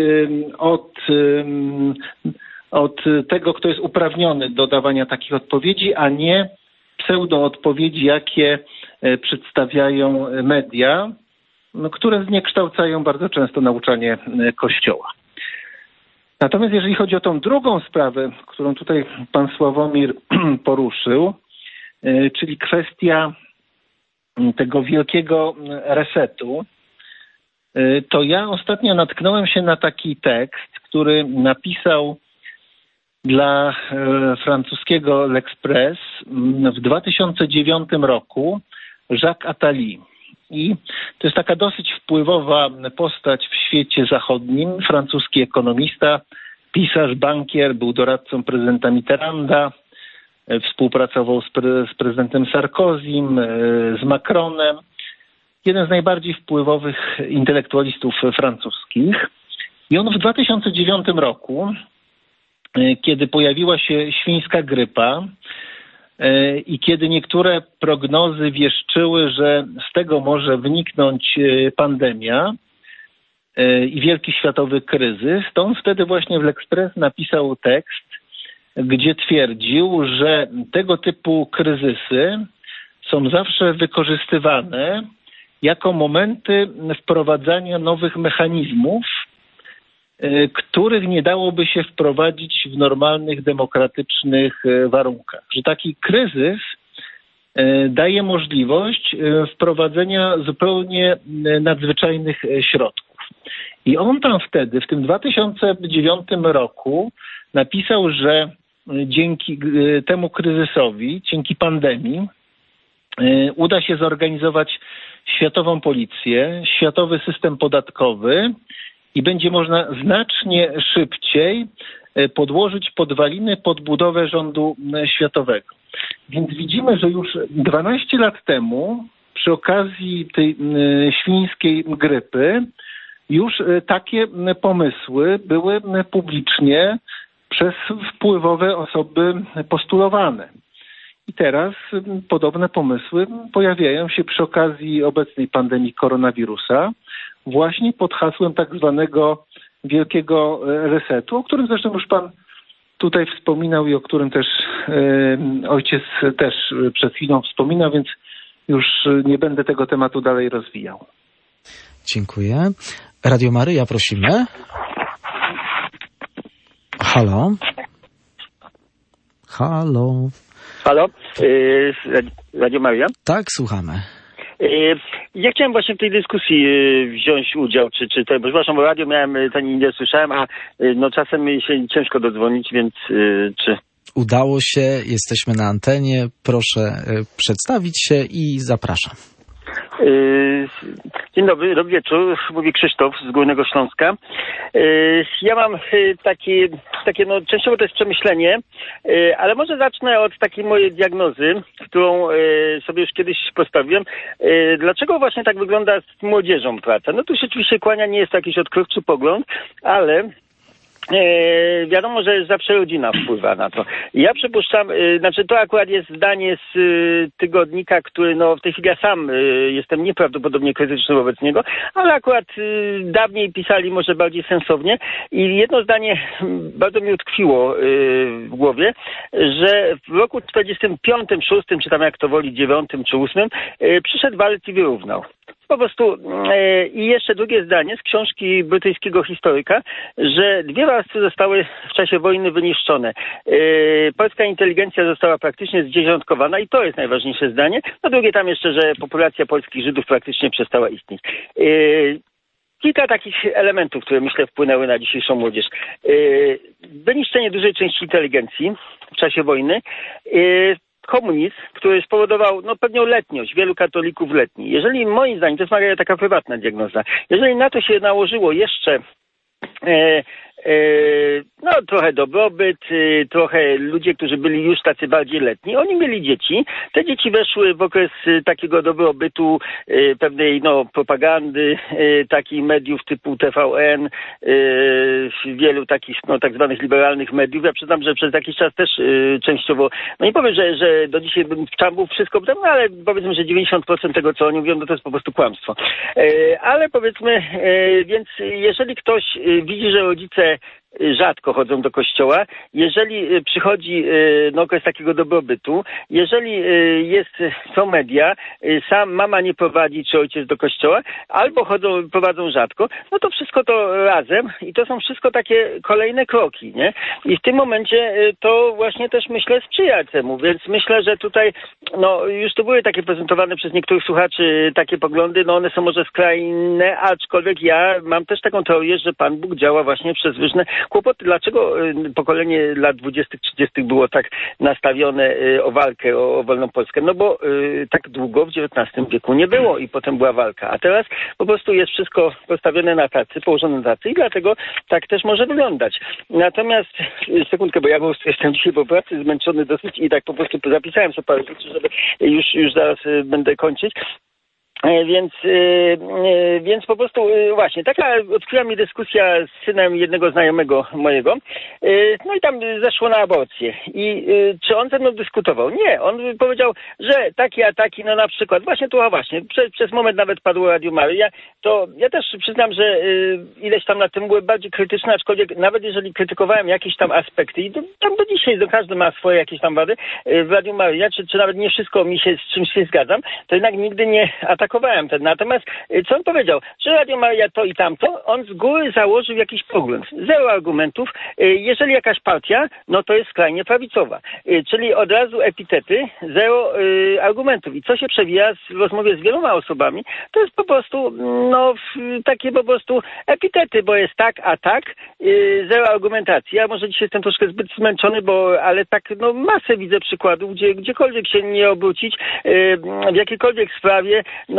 od tego, kto jest uprawniony do dawania takich odpowiedzi, a nie pseudo-odpowiedzi, jakie przedstawiają media, które zniekształcają bardzo często nauczanie Kościoła. Natomiast jeżeli chodzi o tą drugą sprawę, którą tutaj pan Sławomir poruszył, czyli kwestia tego wielkiego resetu, to ja ostatnio natknąłem się na taki tekst, który napisał dla francuskiego L'Express w 2009 roku Jacques Attali. I to jest taka dosyć wpływowa postać w świecie zachodnim, francuski ekonomista, pisarz, bankier, był doradcą prezydenta Mitterranda, współpracował z prezydentem Sarkozym, z Macronem. Jeden z najbardziej wpływowych intelektualistów francuskich. I on w 2009 roku, kiedy pojawiła się świńska grypa i kiedy niektóre prognozy wieszczyły, że z tego może wyniknąć pandemia i wielki światowy kryzys, to on wtedy właśnie w L'Express napisał tekst, gdzie twierdził, że tego typu kryzysy są zawsze wykorzystywane jako momenty wprowadzania nowych mechanizmów, których nie dałoby się wprowadzić w normalnych, demokratycznych warunkach. Że taki kryzys daje możliwość wprowadzenia zupełnie nadzwyczajnych środków. I on tam wtedy, w tym 2009 roku napisał, że dzięki temu kryzysowi, dzięki pandemii, uda się zorganizować światową policję, światowy system podatkowy i będzie można znacznie szybciej podłożyć podwaliny pod budowę rządu światowego. Więc widzimy, że już 12 lat temu przy okazji tej świńskiej grypy już takie pomysły były publicznie przez wpływowe osoby postulowane. I teraz podobne pomysły pojawiają się przy okazji obecnej pandemii koronawirusa, właśnie pod hasłem tak zwanego wielkiego resetu, o którym zresztą już pan tutaj wspominał i o którym też ojciec też przed chwilą wspominał, więc już nie będę tego tematu dalej rozwijał. Dziękuję. Radio Maryja, prosimy. Halo? Halo? Halo? Radio Maryja? Tak, słuchamy. Ja chciałem właśnie w tej dyskusji wziąć udział, czy to, bo przepraszam, bo radio miałem, to nie słyszałem, a no czasem mi się ciężko dodzwonić, więc czy... Udało się, jesteśmy na antenie, proszę przedstawić się i zapraszam. Dzień dobry, dobry wieczór, mówi Krzysztof z Górnego Śląska. Ja mam takie no częściowo to jest przemyślenie, ale może zacznę od takiej mojej diagnozy, którą sobie już kiedyś postawiłem. Dlaczego właśnie tak wygląda z młodzieżą praca? No tu rzeczywiście kłania nie jest to jakiś odkrywczy pogląd, ale... wiadomo, że zawsze rodzina wpływa na to. Ja przypuszczam, znaczy to akurat jest zdanie z tygodnika, który no w tej chwili ja sam jestem nieprawdopodobnie krytyczny wobec niego, ale akurat dawniej pisali może bardziej sensownie i jedno zdanie bardzo mi utkwiło w głowie, że w roku 45, 6, czy tam jak to woli 9 czy 8 przyszedł walec i wyrównał. Po prostu i jeszcze drugie zdanie z książki brytyjskiego historyka, że 2 warstwy zostały w czasie wojny wyniszczone. Polska inteligencja została praktycznie zdziesiątkowana i to jest najważniejsze zdanie. No drugie tam jeszcze, że populacja polskich Żydów praktycznie przestała istnieć. Kilka takich elementów, które myślę wpłynęły na dzisiejszą młodzież. Wyniszczenie dużej części inteligencji w czasie wojny. Komunizm, który spowodował pewną letniość, wielu katolików letni. Jeżeli moim zdaniem, to jest taka prywatna diagnoza, jeżeli na to się nałożyło jeszcze trochę dobrobyt, trochę ludzie, którzy byli już tacy bardziej letni, oni mieli dzieci. Te dzieci weszły w okres takiego dobrobytu, pewnej propagandy, takich mediów typu TVN, wielu takich tak zwanych liberalnych mediów. Ja przyznam, że przez jakiś czas też częściowo, nie powiem, że do dzisiaj bym wczambuł wszystko, ale powiedzmy, że 90% tego, co oni mówią, to jest po prostu kłamstwo. Ale powiedzmy, więc jeżeli ktoś widzi, że rodzice rzadko chodzą do kościoła, jeżeli przychodzi okres takiego dobrobytu, jeżeli są media, sam mama nie prowadzi, czy ojciec do kościoła, albo prowadzą rzadko, to wszystko to razem i to są wszystko takie kolejne kroki, nie? I w tym momencie to właśnie też myślę sprzyja temu, więc myślę, że tutaj już to były takie prezentowane przez niektórych słuchaczy takie poglądy, one są może skrajne, aczkolwiek ja mam też taką teorię, że Pan Bóg działa właśnie przez różne kłopoty. Dlaczego pokolenie lat 20., 30. było tak nastawione o walkę o wolną Polskę? Bo tak długo w XIX wieku nie było i potem była walka. A teraz po prostu jest wszystko postawione na tacy, położone na tacy i dlatego tak też może wyglądać. Natomiast, sekundkę, bo ja po prostu jestem dzisiaj po pracy zmęczony dosyć i tak po prostu zapisałem sobie parę rzeczy, żeby już zaraz będę kończyć. Więc po prostu właśnie taka odkryła mi dyskusja z synem jednego znajomego mojego, i tam zeszło na aborcję. I czy on ze mną dyskutował? Nie, on powiedział, że takie ataki, na przykład właśnie przez moment nawet padło Radio Maryja, to ja też przyznam, że ileś tam lat temu były bardziej krytyczne, aczkolwiek nawet jeżeli krytykowałem jakieś tam aspekty i tam do dzisiaj każdy ma swoje jakieś tam wady w Radio Maryja, czy nawet nie wszystko z czymś się zgadzam, to jednak nigdy nie atakowałem. Natomiast co on powiedział? Że Radio Maryja to i tamto, on z góry założył jakiś pogląd. 0 argumentów. Jeżeli jakaś partia, to jest skrajnie prawicowa. Czyli od razu epitety, 0 argumentów. I co się przewija w rozmowie z wieloma osobami, to jest po prostu, takie po prostu epitety, bo jest tak, a tak, 0 argumentacji. Ja może dzisiaj jestem troszkę zbyt zmęczony, ale tak, masę widzę przykładów, gdziekolwiek się nie obrócić, w jakiejkolwiek sprawie,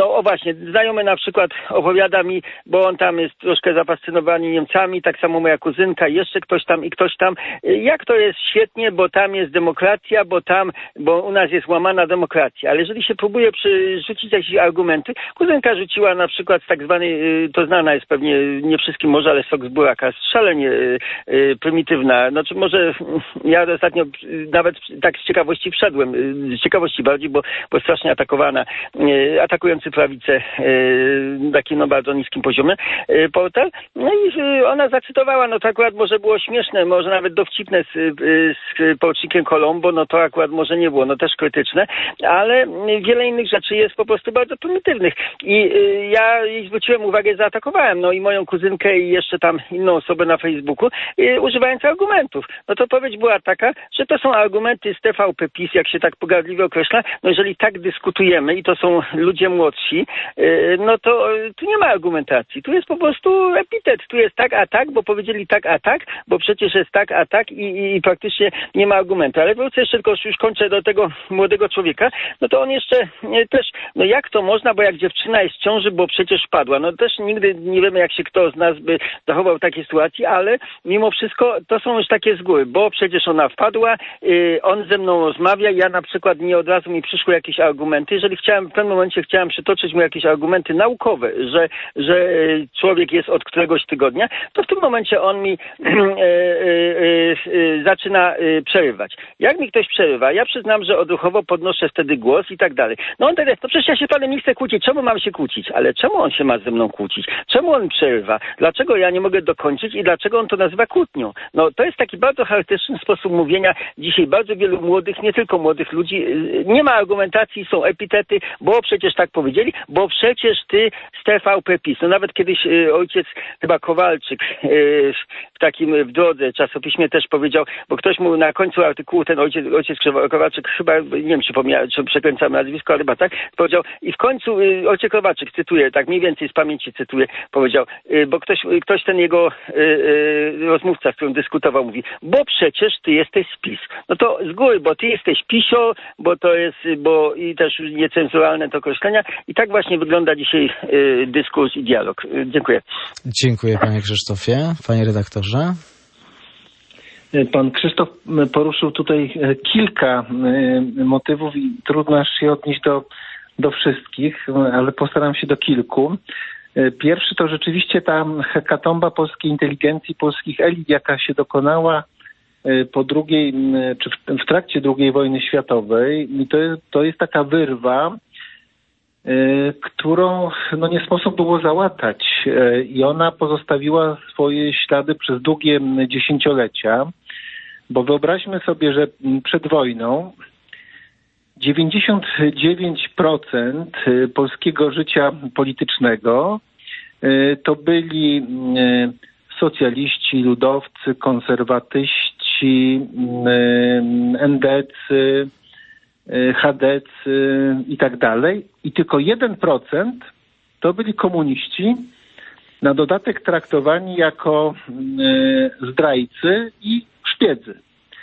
no o właśnie, znajomy na przykład opowiada mi, bo on tam jest troszkę zafascynowany Niemcami, tak samo moja kuzynka, jeszcze ktoś tam, jak to jest świetnie, bo tam jest demokracja, bo u nas jest łamana demokracja, ale jeżeli się próbuje rzucić jakieś argumenty, kuzynka rzuciła na przykład z tak zwanej, to znana jest pewnie nie wszystkim może, ale sok z buraka, szalenie prymitywna, znaczy może ja ostatnio nawet tak z ciekawości wszedłem, z ciekawości bardziej, bo strasznie atakowana, atakujący prawicę takim no bardzo niskim poziomie portal, no i ona zacytowała, no to akurat może było śmieszne, może nawet dowcipne z porucznikiem Colombo, no to akurat może nie było, no też krytyczne, ale wiele innych rzeczy jest po prostu bardzo prymitywnych i ja jej zwróciłem uwagę, zaatakowałem, no i moją kuzynkę i jeszcze tam inną osobę na Facebooku, używając argumentów. No to odpowiedź była taka, że to są argumenty z TVP PiS, jak się tak pogardliwie określa, no jeżeli tak dyskutujemy i to są ludzie młodsi, no to tu nie ma argumentacji, tu jest po prostu epitet, tu jest tak, a tak, bo powiedzieli tak, a tak, bo przecież jest tak, a tak i praktycznie nie ma argumentu. Ale wrócę jeszcze tylko, już kończę do tego młodego człowieka, no to on jeszcze też, no jak to można, bo jak dziewczyna jest w ciąży, bo przecież padła, no też nigdy nie wiemy, jak się kto z nas by zachował w takiej sytuacji, ale mimo wszystko to są już takie z góry, bo przecież ona wpadła, on ze mną rozmawia, ja na przykład nie od razu mi przyszły jakieś argumenty, jeżeli w pewnym momencie chciałem przytoczyć mu jakieś argumenty naukowe, że człowiek jest od któregoś tygodnia, to w tym momencie on mi zaczyna przerywać. Jak mi ktoś przerywa, ja przyznam, że odruchowo podnoszę wtedy głos i tak dalej. No on wtedy, no przecież ja się panem nie chcę kłócić, czemu mam się kłócić? Ale czemu on się ma ze mną kłócić? Czemu on przerywa? Dlaczego ja nie mogę dokończyć i dlaczego on to nazywa kłótnią? No to jest taki bardzo charakterystyczny sposób mówienia. Dzisiaj bardzo wielu młodych, nie tylko młodych ludzi, nie ma argumentacji, są epitety, bo przecież tak powiedzieli, bo przecież ty z TVP PiS. No nawet kiedyś ojciec chyba Kowalczyk w takim w Drodze czasopiśmie też powiedział, bo ktoś mu na końcu artykułu, ten ojciec Kowalczyk, chyba, nie wiem czy przekręcam nazwisko, ale chyba tak, powiedział i w końcu ojciec Kowalczyk, cytuję, tak mniej więcej z pamięci cytuję, powiedział, bo ktoś ten jego rozmówca, z którym dyskutował, mówi, bo przecież ty jesteś z PiS. No to z góry, bo ty jesteś pisio, bo to jest, bo i też niecenzuralne to określenia i tak właśnie wygląda dzisiaj dyskurs i dialog. Dziękuję. Dziękuję panie Krzysztofie. Panie redaktorze. Pan Krzysztof poruszył tutaj kilka motywów i trudno aż się odnieść do wszystkich, ale postaram się do kilku. Pierwszy to rzeczywiście ta hekatomba polskiej inteligencji, polskich elit, jaka się dokonała po drugiej, czy w trakcie II wojny światowej. I to jest taka wyrwa, którą no, nie sposób było załatać i ona pozostawiła swoje ślady przez długie dziesięciolecia, bo wyobraźmy sobie, że przed wojną 99% polskiego życia politycznego to byli socjaliści, ludowcy, konserwatyści, ND-cy, chadecy i tak dalej. I tylko 1% to byli komuniści, na dodatek traktowani jako zdrajcy i szpiedzy.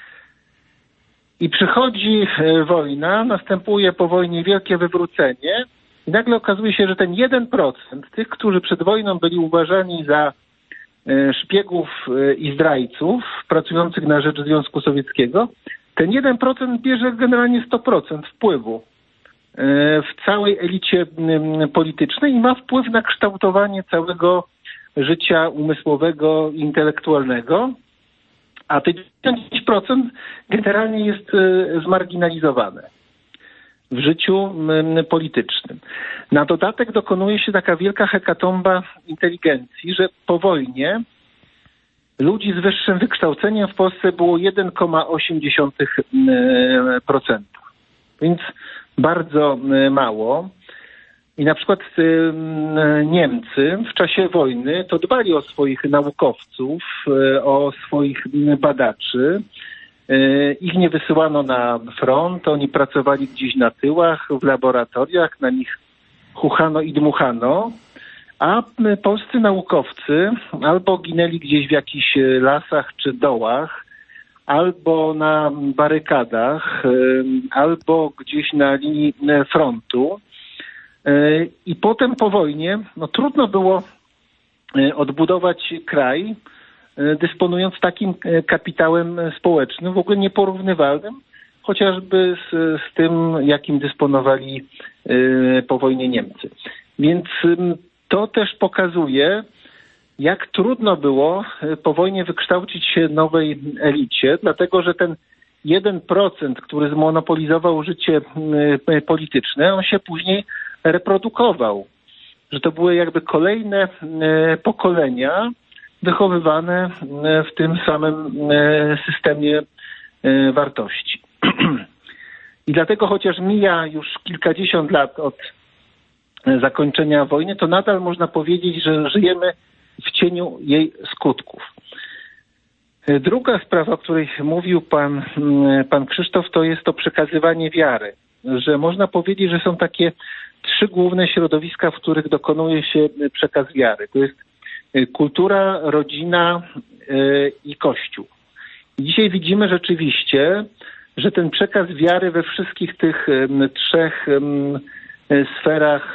I przychodzi wojna, następuje po wojnie wielkie wywrócenie i nagle okazuje się, że ten 1% tych, którzy przed wojną byli uważani za szpiegów i zdrajców pracujących na rzecz Związku Sowieckiego, ten 1% bierze generalnie 100% wpływu w całej elicie politycznej i ma wpływ na kształtowanie całego życia umysłowego i intelektualnego, a te 10% generalnie jest zmarginalizowane w życiu politycznym. Na dodatek dokonuje się taka wielka hekatomba inteligencji, że po wojnie ludzi z wyższym wykształceniem w Polsce było 1,8%. Więc bardzo mało. I na przykład Niemcy w czasie wojny to dbali o swoich naukowców, o swoich badaczy. Ich nie wysyłano na front, oni pracowali gdzieś na tyłach, w laboratoriach, na nich chuchano i dmuchano. A polscy naukowcy albo ginęli gdzieś w jakichś lasach czy dołach, albo na barykadach, albo gdzieś na linii frontu. I potem po wojnie trudno było odbudować kraj, dysponując takim kapitałem społecznym, w ogóle nieporównywalnym, chociażby z tym, jakim dysponowali po wojnie Niemcy. Więc to też pokazuje, jak trudno było po wojnie wykształcić się nowej elicie, dlatego że ten 1%, który zmonopolizował życie polityczne, on się później reprodukował. Że to były jakby kolejne pokolenia wychowywane w tym samym systemie wartości. I dlatego chociaż mija już kilkadziesiąt lat od zakończenia wojny, to nadal można powiedzieć, że żyjemy w cieniu jej skutków. Druga sprawa, o której mówił pan Krzysztof, to jest to przekazywanie wiary. Że można powiedzieć, że są takie 3 główne środowiska, w których dokonuje się przekaz wiary. To jest kultura, rodzina i Kościół. I dzisiaj widzimy rzeczywiście, że ten przekaz wiary we wszystkich tych 3 sferach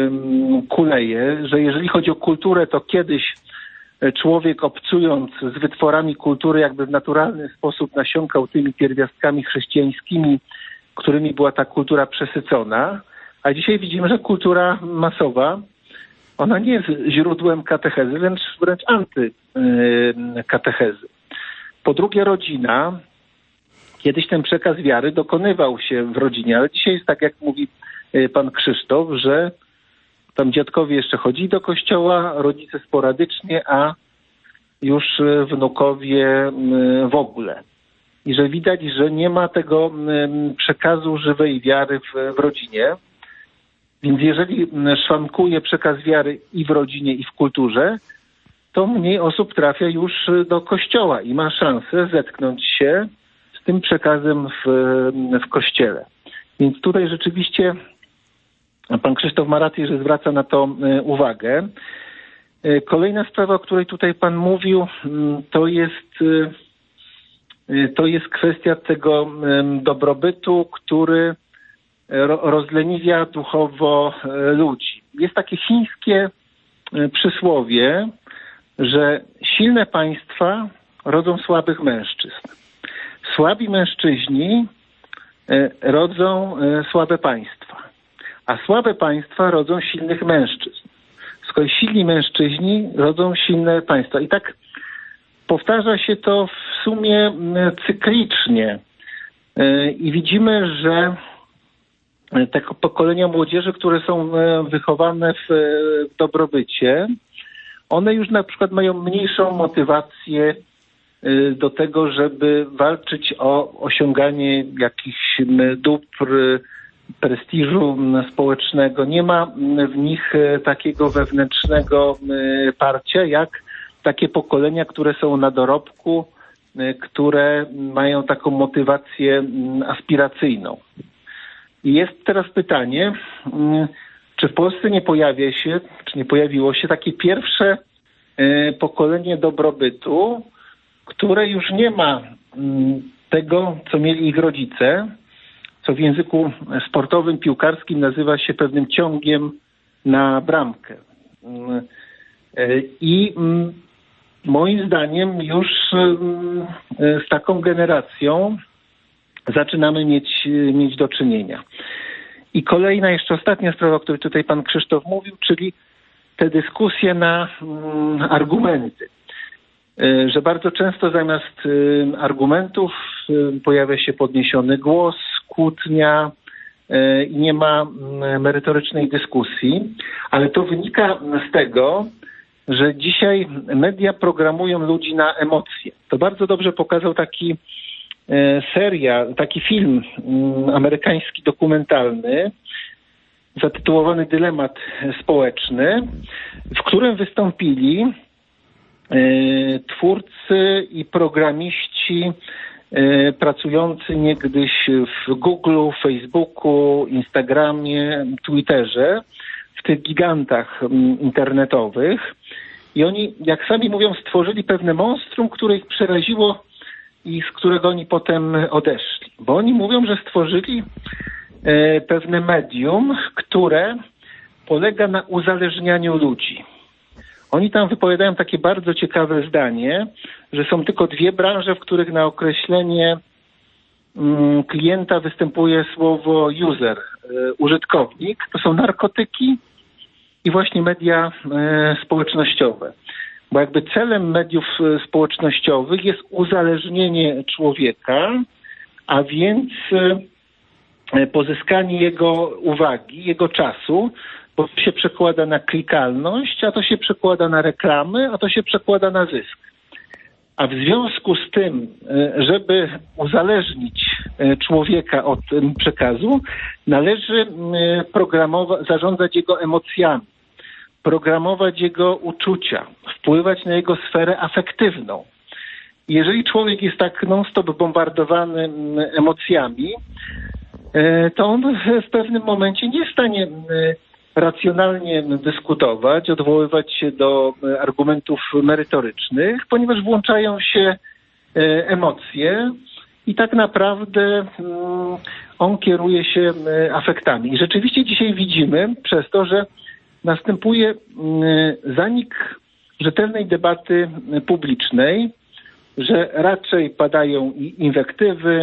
kuleje, że jeżeli chodzi o kulturę, to kiedyś człowiek obcując z wytworami kultury jakby w naturalny sposób nasiąkał tymi pierwiastkami chrześcijańskimi, którymi była ta kultura przesycona, a dzisiaj widzimy, że kultura masowa, ona nie jest źródłem katechezy, wręcz antykatechezy. Po drugie rodzina. Kiedyś ten przekaz wiary dokonywał się w rodzinie, ale dzisiaj jest tak, jak mówi pan Krzysztof, że tam dziadkowie jeszcze chodzili do kościoła, rodzice sporadycznie, a już wnukowie w ogóle. I że widać, że nie ma tego przekazu żywej wiary w rodzinie. Więc jeżeli szwankuje przekaz wiary i w rodzinie, i w kulturze, to mniej osób trafia już do kościoła i ma szansę zetknąć się z tym przekazem w kościele. Więc tutaj rzeczywiście pan Krzysztof ma rację, że zwraca na to uwagę. Kolejna sprawa, o której tutaj pan mówił, to jest kwestia tego dobrobytu, który rozleniwia duchowo ludzi. Jest takie chińskie przysłowie, że silne państwa rodzą słabych mężczyzn. Słabi mężczyźni rodzą słabe państwa, a słabe państwa rodzą silnych mężczyzn. Z kolei silni mężczyźni rodzą silne państwa. I tak powtarza się to w sumie cyklicznie. I widzimy, że te pokolenia młodzieży, które są wychowane w dobrobycie, one już na przykład mają mniejszą motywację do tego, żeby walczyć o osiąganie jakichś dóbr, prestiżu społecznego. Nie ma w nich takiego wewnętrznego parcia, jak takie pokolenia, które są na dorobku, które mają taką motywację aspiracyjną. I jest teraz pytanie, czy w Polsce nie pojawia się, czy nie pojawiło się takie pierwsze pokolenie dobrobytu, które już nie ma tego, co mieli ich rodzice, co w języku sportowym, piłkarskim nazywa się pewnym ciągiem na bramkę. I moim zdaniem już z taką generacją zaczynamy mieć do czynienia. I kolejna, jeszcze ostatnia sprawa, o której tutaj pan Krzysztof mówił, czyli te dyskusje na argumenty. Że bardzo często zamiast argumentów pojawia się podniesiony głos, kłótnia i nie ma merytorycznej dyskusji, ale to wynika z tego, że dzisiaj media programują ludzi na emocje. To bardzo dobrze pokazał taki film amerykański dokumentalny zatytułowany Dylemat społeczny, w którym wystąpili twórcy i programiści pracujący niegdyś w Google, Facebooku, Instagramie, Twitterze, w tych gigantach internetowych. I oni, jak sami mówią, stworzyli pewne monstrum, które ich przeraziło i z którego oni potem odeszli. Bo oni mówią, że stworzyli pewne medium, które polega na uzależnianiu ludzi. Oni tam wypowiadają takie bardzo ciekawe zdanie, że są tylko dwie branże, w których na określenie klienta występuje słowo user, użytkownik. To są narkotyki i właśnie media społecznościowe. Bo jakby celem mediów społecznościowych jest uzależnienie człowieka, a więc pozyskanie jego uwagi, jego czasu, bo to się przekłada na klikalność, a to się przekłada na reklamy, a to się przekłada na zysk. A w związku z tym, żeby uzależnić człowieka od przekazu, należy zarządzać jego emocjami, programować jego uczucia, wpływać na jego sferę afektywną. Jeżeli człowiek jest tak non-stop bombardowany emocjami, to on w pewnym momencie nie jest w stanie racjonalnie dyskutować, odwoływać się do argumentów merytorycznych, ponieważ włączają się emocje i tak naprawdę on kieruje się afektami. I rzeczywiście dzisiaj widzimy przez to, że następuje zanik rzetelnej debaty publicznej, że raczej padają inwektywy,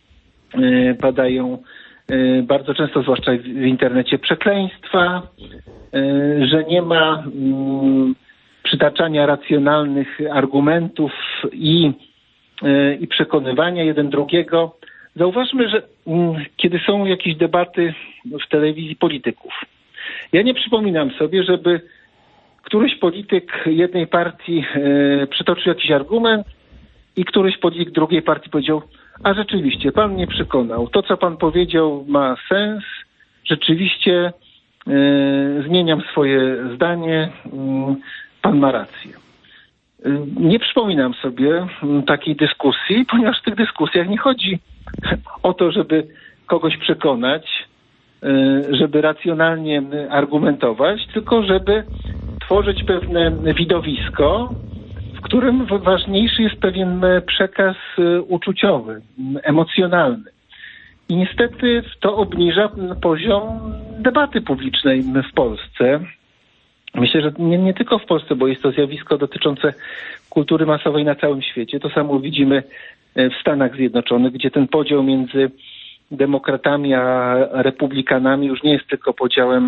padają bardzo często, zwłaszcza w internecie, przekleństwa, że nie ma przytaczania racjonalnych argumentów i przekonywania jeden drugiego. Zauważmy, że kiedy są jakieś debaty w telewizji polityków, ja nie przypominam sobie, żeby któryś polityk jednej partii przytoczył jakiś argument i któryś polityk drugiej partii powiedział: a rzeczywiście, pan mnie przekonał. To, co pan powiedział, ma sens. Rzeczywiście zmieniam swoje zdanie. Pan ma rację. Nie przypominam sobie takiej dyskusji, ponieważ w tych dyskusjach nie chodzi o to, żeby kogoś przekonać, żeby racjonalnie argumentować, tylko żeby tworzyć pewne widowisko, w którym ważniejszy jest pewien przekaz uczuciowy, emocjonalny. I niestety to obniża poziom debaty publicznej w Polsce. Myślę, że nie tylko w Polsce, bo jest to zjawisko dotyczące kultury masowej na całym świecie. To samo widzimy w Stanach Zjednoczonych, gdzie ten podział między demokratami a republikanami już nie jest tylko podziałem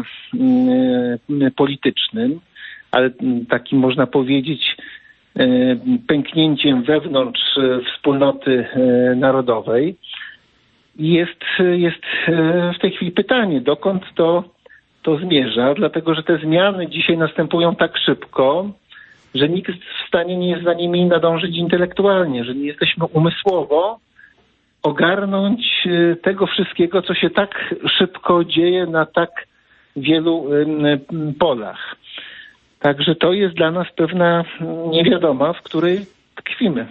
politycznym, ale takim, można powiedzieć, pęknięciem wewnątrz wspólnoty narodowej. I jest w tej chwili pytanie, dokąd to zmierza, dlatego że te zmiany dzisiaj następują tak szybko, że nikt w stanie nie jest za nimi nadążyć intelektualnie, że nie jesteśmy umysłowo ogarnąć tego wszystkiego, co się tak szybko dzieje na tak wielu polach. Także to jest dla nas pewna niewiadoma, w której tkwimy.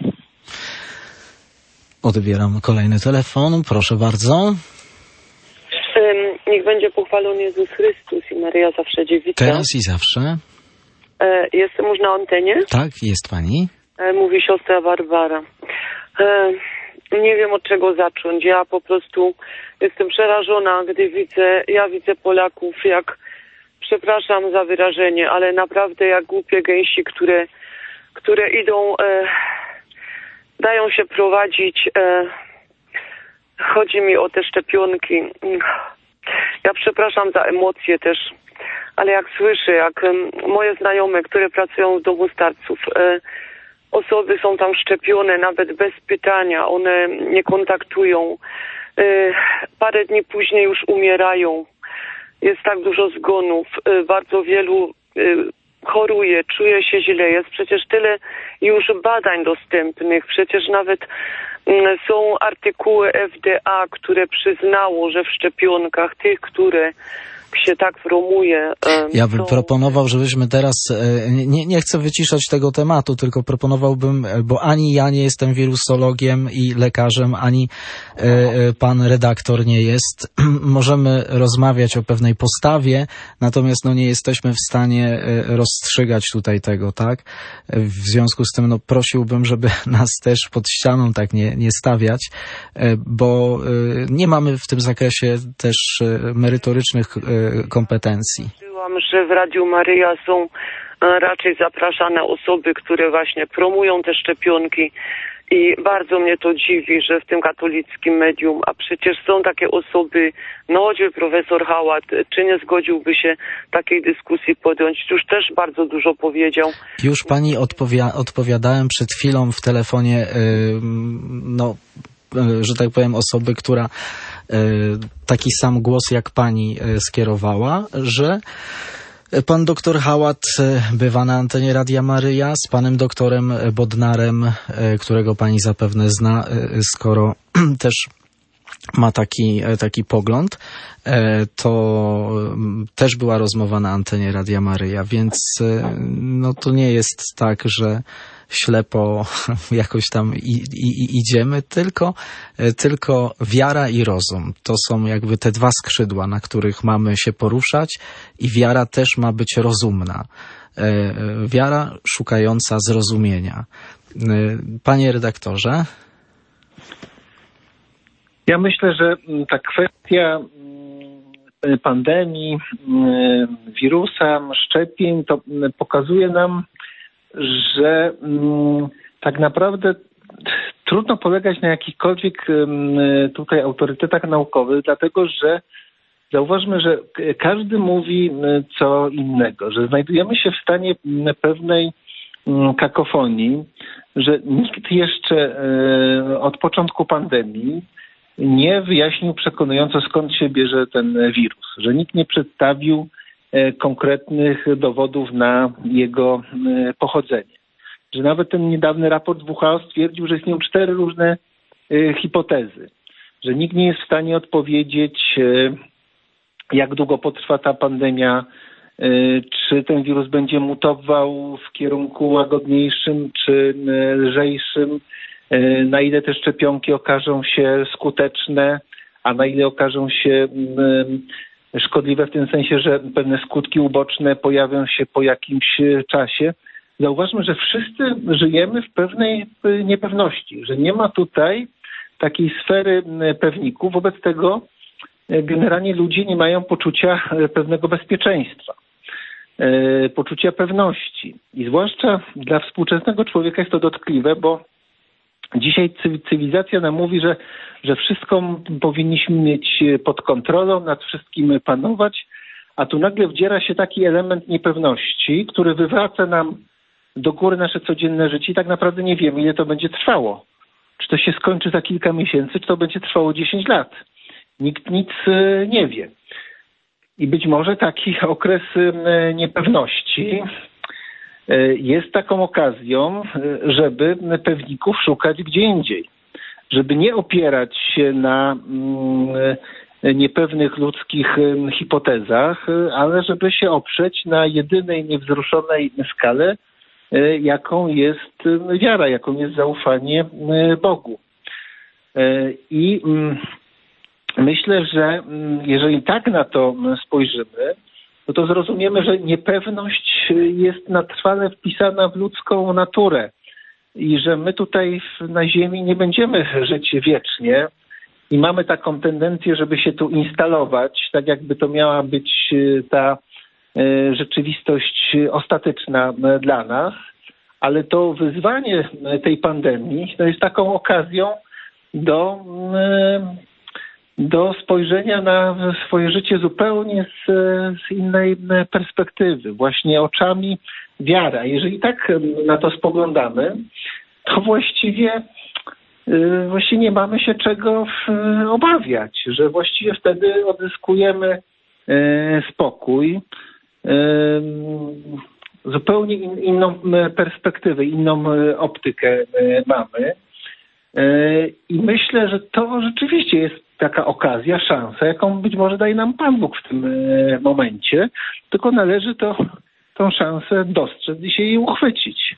Odbieram kolejny telefon. Proszę bardzo. Niech będzie pochwalony Jezus Chrystus i Maryja zawsze dziewica. Teraz i zawsze. Jestem już na antenie? Tak, jest pani. Mówi siostra Barbara. Nie wiem, od czego zacząć. Ja po prostu jestem przerażona, gdy widzę Polaków, jak, przepraszam za wyrażenie, ale naprawdę jak głupie gęsi, które idą, dają się prowadzić. Chodzi mi o te szczepionki. Ja przepraszam za emocje też, ale jak słyszę, jak moje znajome, które pracują w domu starców, osoby są tam szczepione nawet bez pytania, one nie kontaktują. Parę dni później już umierają. Jest tak dużo zgonów, bardzo wielu choruje, czuje się źle. Jest przecież tyle już badań dostępnych. Przecież nawet są artykuły FDA, które przyznało, że w szczepionkach tych, które się tak promuje. Ja bym proponował, żebyśmy teraz, nie chcę wyciszać tego tematu, tylko proponowałbym, bo ani ja nie jestem wirusologiem i lekarzem, ani pan redaktor nie jest. Możemy rozmawiać o pewnej postawie, natomiast nie jesteśmy w stanie rozstrzygać tutaj tego, tak? W związku z tym prosiłbym, żeby nas też pod ścianą tak nie stawiać, bo nie mamy w tym zakresie też merytorycznych kompetencji. słyszałam, że w Radiu Maryja są raczej zapraszane osoby, które właśnie promują te szczepionki i bardzo mnie to dziwi, że w tym katolickim medium, a przecież są takie osoby, no choćby profesor Hałat, czy nie zgodziłby się takiej dyskusji podjąć? Już też bardzo dużo powiedział. Już pani odpowiadałem przed chwilą w telefonie, że tak powiem, osoby, która taki sam głos jak pani skierowała, że pan doktor Hałat bywa na antenie Radia Maryja z panem doktorem Bodnarem, którego pani zapewne zna, skoro też ma taki pogląd, to też była rozmowa na antenie Radia Maryja, więc to nie jest tak, że ślepo jakoś tam idziemy, tylko wiara i rozum. To są jakby te dwa skrzydła, na których mamy się poruszać i wiara też ma być rozumna. Wiara szukająca zrozumienia. Panie redaktorze? Ja myślę, że ta kwestia pandemii, wirusa, szczepień, to pokazuje nam, że tak naprawdę trudno polegać na jakichkolwiek tutaj autorytetach naukowych, dlatego że zauważmy, że każdy mówi co innego, że znajdujemy się w stanie pewnej kakofonii, że nikt jeszcze od początku pandemii nie wyjaśnił przekonująco, skąd się bierze ten wirus, że nikt nie przedstawił konkretnych dowodów na jego pochodzenie. Że nawet ten niedawny raport WHO stwierdził, że istnieją 4 różne hipotezy. Że nikt nie jest w stanie odpowiedzieć, jak długo potrwa ta pandemia, czy ten wirus będzie mutował w kierunku łagodniejszym, czy lżejszym, na ile te szczepionki okażą się skuteczne, a na ile okażą się szkodliwe w tym sensie, że pewne skutki uboczne pojawią się po jakimś czasie. Zauważmy, że wszyscy żyjemy w pewnej niepewności, że nie ma tutaj takiej sfery pewników. Wobec tego generalnie ludzie nie mają poczucia pewnego bezpieczeństwa, poczucia pewności. I zwłaszcza dla współczesnego człowieka jest to dotkliwe, bo dzisiaj cywilizacja nam mówi, że wszystko powinniśmy mieć pod kontrolą, nad wszystkim panować, a tu nagle wdziera się taki element niepewności, który wywraca nam do góry nasze codzienne życie i tak naprawdę nie wiemy, ile to będzie trwało. Czy to się skończy za kilka miesięcy, czy to będzie trwało 10 lat. Nikt nic nie wie. I być może taki okres niepewności jest taką okazją, żeby pewników szukać gdzie indziej. Żeby nie opierać się na niepewnych ludzkich hipotezach, ale żeby się oprzeć na jedynej niewzruszonej skale, jaką jest wiara, jaką jest zaufanie Bogu. I myślę, że jeżeli tak na to spojrzymy, to zrozumiemy, że niepewność jest trwale wpisana w ludzką naturę i że my tutaj na Ziemi nie będziemy żyć wiecznie i mamy taką tendencję, żeby się tu instalować, tak jakby to miała być ta rzeczywistość ostateczna dla nas, ale to wyzwanie tej pandemii to jest taką okazją do spojrzenia na swoje życie zupełnie z innej perspektywy, właśnie oczami wiary. A jeżeli tak na to spoglądamy, to właściwie nie mamy się czego obawiać, że właściwie wtedy odzyskujemy spokój, zupełnie inną perspektywę, inną optykę mamy. I myślę, że to rzeczywiście jest taka okazja, szansa, jaką być może daje nam Pan Bóg w tym momencie, tylko należy tą szansę dostrzec i się jej uchwycić.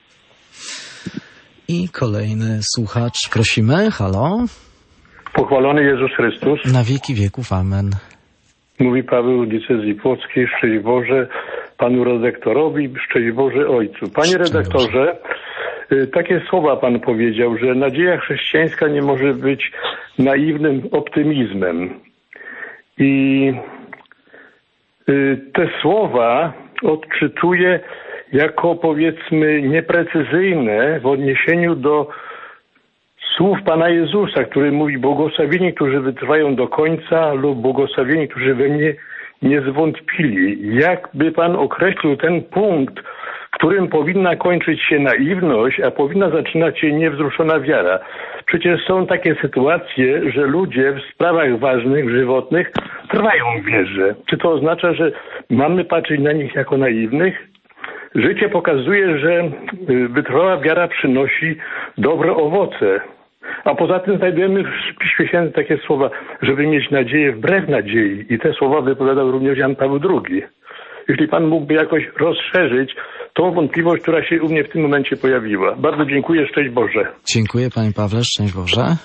I kolejny słuchacz, prosimy, halo? Pochwalony Jezus Chrystus. Na wieki wieków, amen. Mówi Paweł, diecezji płockiej, szczęść Boże Panu redaktorowi, szczęść Boże Ojcu. Panie redaktorze, takie słowa Pan powiedział, że nadzieja chrześcijańska nie może być naiwnym optymizmem. I te słowa odczytuję jako, powiedzmy, nieprecyzyjne w odniesieniu do słów Pana Jezusa, który mówi: błogosławieni, którzy wytrwają do końca, lub błogosławieni, którzy we mnie nie zwątpili. Jakby Pan określił ten punkt, w którym powinna kończyć się naiwność, a powinna zaczynać się niewzruszona wiara? Przecież są takie sytuacje, że ludzie w sprawach ważnych, żywotnych trwają w wierze. Czy to oznacza, że mamy patrzeć na nich jako naiwnych? Życie pokazuje, że wytrwała wiara przynosi dobre owoce. A poza tym znajdujemy w Piśmie Świętym takie słowa, żeby mieć nadzieję wbrew nadziei. I te słowa wypowiadał również Jan Paweł II. Jeśli Pan mógłby jakoś rozszerzyć tą wątpliwość, która się u mnie w tym momencie pojawiła. Bardzo dziękuję, szczęść Boże. Dziękuję Panie Pawle, szczęść Boże.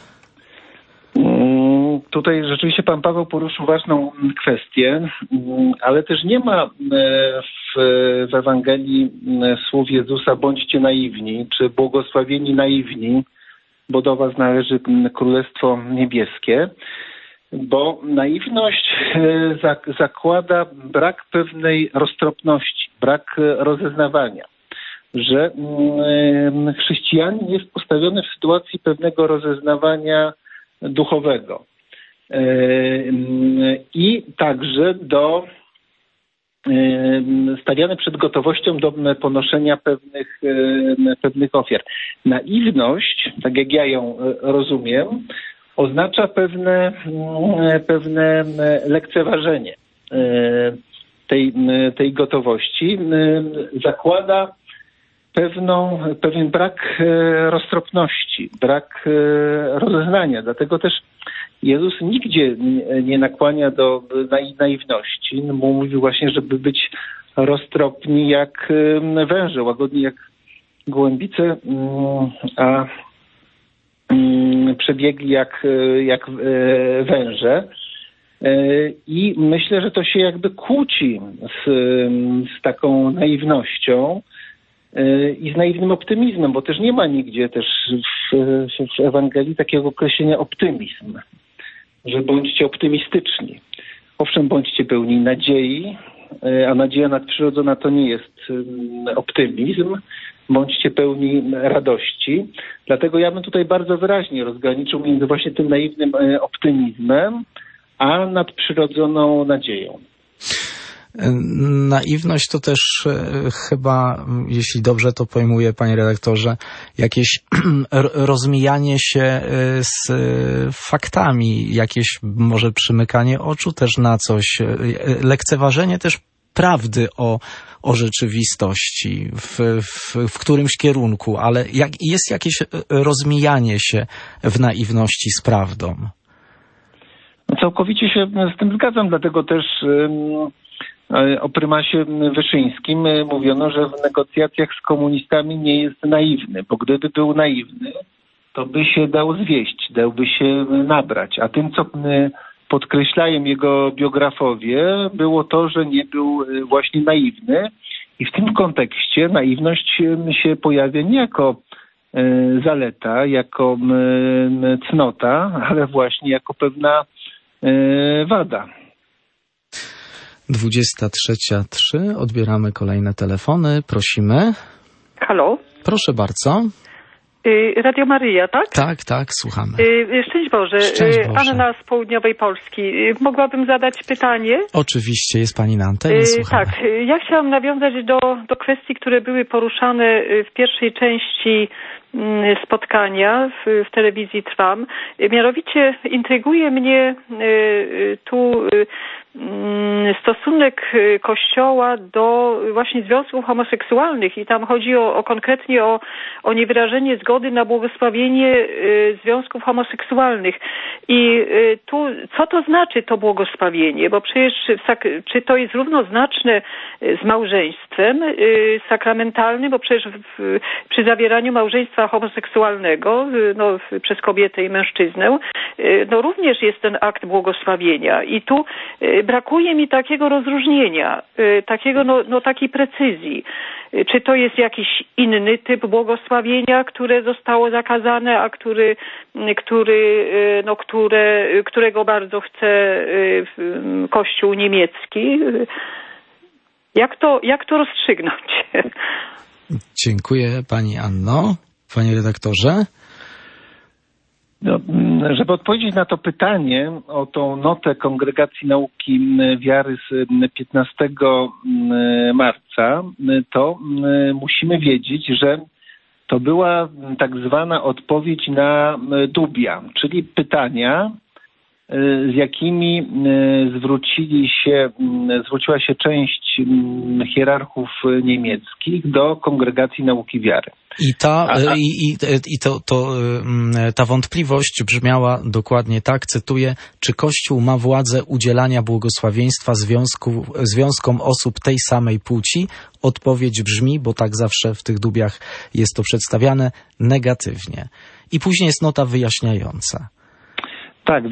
Tutaj rzeczywiście Pan Paweł poruszył ważną kwestię, ale też nie ma w Ewangelii słów Jezusa: bądźcie naiwni, czy błogosławieni naiwni, bo do was należy Królestwo Niebieskie. Bo naiwność zakłada brak pewnej roztropności, brak rozeznawania, że chrześcijanin jest postawiony w sytuacji pewnego rozeznawania duchowego i także stawiany przed gotowością do ponoszenia pewnych ofiar. Naiwność, tak jak ja ją rozumiem, oznacza pewne lekceważenie tej gotowości. Zakłada pewien brak roztropności, brak rozeznania. Dlatego też Jezus nigdzie nie nakłania do naiwności. Mówił właśnie, żeby być roztropni jak węże, łagodni jak gołębice, a przebiegli jak węże. I myślę, że to się jakby kłóci z taką naiwnością i z naiwnym optymizmem, bo też nie ma nigdzie też w Ewangelii takiego określenia optymizm, że bądźcie optymistyczni. Owszem, bądźcie pełni nadziei, a nadzieja nadprzyrodzona to nie jest optymizm. Bądźcie pełni radości. Dlatego ja bym tutaj bardzo wyraźnie rozgraniczył między właśnie tym naiwnym optymizmem, a nadprzyrodzoną nadzieją. Naiwność to też chyba, jeśli dobrze to pojmuję, panie redaktorze, jakieś rozmijanie się z faktami, jakieś może przymykanie oczu też na coś, lekceważenie też prawdy o rzeczywistości w którymś kierunku, ale jest jakieś rozmijanie się w naiwności z prawdą. Całkowicie się z tym zgadzam, dlatego też o prymasie Wyszyńskim mówiono, że w negocjacjach z komunistami nie jest naiwny, bo gdyby był naiwny, to by się dał zwieść, dałby się nabrać. A tym, co podkreślają jego biografowie, było to, że nie był właśnie naiwny i w tym kontekście naiwność się pojawia nie jako zaleta, jako cnota, ale właśnie jako pewna wada. 23:03. Odbieramy kolejne telefony. Prosimy. Halo? Proszę bardzo. Radio Maryja, tak? Tak, słuchamy. Szczęść Boże. Szczęść Boże. Anna z południowej Polski. Mogłabym zadać pytanie? Oczywiście, jest pani na antenie, słuchamy. Tak, ja chciałam nawiązać do kwestii, które były poruszane w pierwszej części spotkania w telewizji Trwam. Mianowicie intryguje mnie tu stosunek Kościoła do właśnie związków homoseksualnych i tam chodzi konkretnie o niewyrażenie zgody na błogosławienie związków homoseksualnych. I tu co to znaczy to błogosławienie? Bo przecież czy to jest równoznaczne z małżeństwem sakramentalnym, bo przecież przy zawieraniu małżeństwa małżeństwa homoseksualnego przez kobietę i mężczyznę, również jest ten akt błogosławienia. I tu brakuje mi takiego rozróżnienia, takiej precyzji. Czy to jest jakiś inny typ błogosławienia, które zostało zakazane, a którego bardzo chce Kościół niemiecki? Jak to rozstrzygnąć? Dziękuję pani Anno. Panie redaktorze? Żeby odpowiedzieć na to pytanie o tą notę Kongregacji Nauki Wiary z 15 marca, to musimy wiedzieć, że to była tak zwana odpowiedź na dubia, czyli pytania, z jakimi zwróciła się część hierarchów niemieckich do Kongregacji Nauki Wiary. Ta wątpliwość brzmiała dokładnie tak, cytuję: czy Kościół ma władzę udzielania błogosławieństwa związkom osób tej samej płci? Odpowiedź brzmi, bo tak zawsze w tych dubiach jest to przedstawiane, negatywnie. I później jest nota wyjaśniająca. Tak,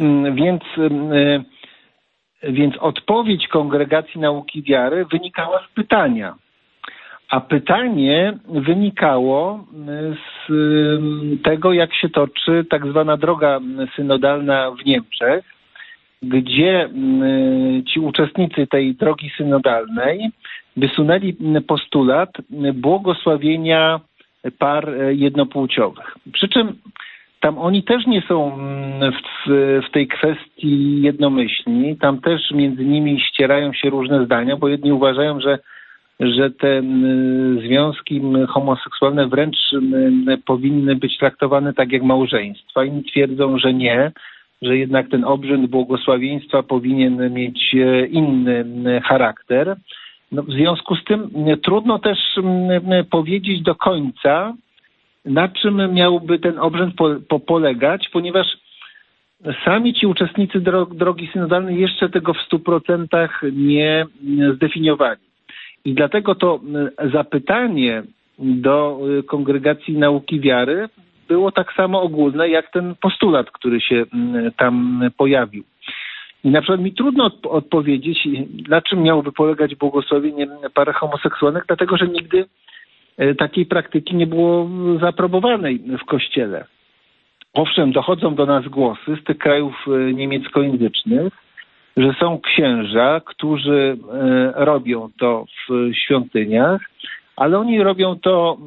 więc odpowiedź Kongregacji Nauki Wiary wynikała z pytania. A pytanie wynikało z tego, jak się toczy tak zwana droga synodalna w Niemczech, gdzie ci uczestnicy tej drogi synodalnej wysunęli postulat błogosławienia par jednopłciowych. Przy czym tam oni też nie są w tej kwestii jednomyślni. Tam też między nimi ścierają się różne zdania, bo jedni uważają, że te związki homoseksualne wręcz powinny być traktowane tak jak małżeństwa. Inni twierdzą, że nie, że jednak ten obrzęd błogosławieństwa powinien mieć inny charakter. W związku z tym trudno też powiedzieć do końca, na czym miałby ten obrzęd polegać, ponieważ sami ci uczestnicy drogi synodalnej jeszcze tego w 100% nie zdefiniowali. I dlatego to zapytanie do Kongregacji Nauki Wiary było tak samo ogólne, jak ten postulat, który się tam pojawił. I na przykład mi trudno odpowiedzieć, na czym miałoby polegać błogosławienie par homoseksualnych, dlatego że nigdy takiej praktyki nie było zaaprobowanej w Kościele. Owszem, dochodzą do nas głosy z tych krajów niemieckojęzycznych, że są księża, którzy robią to w świątyniach, ale oni robią to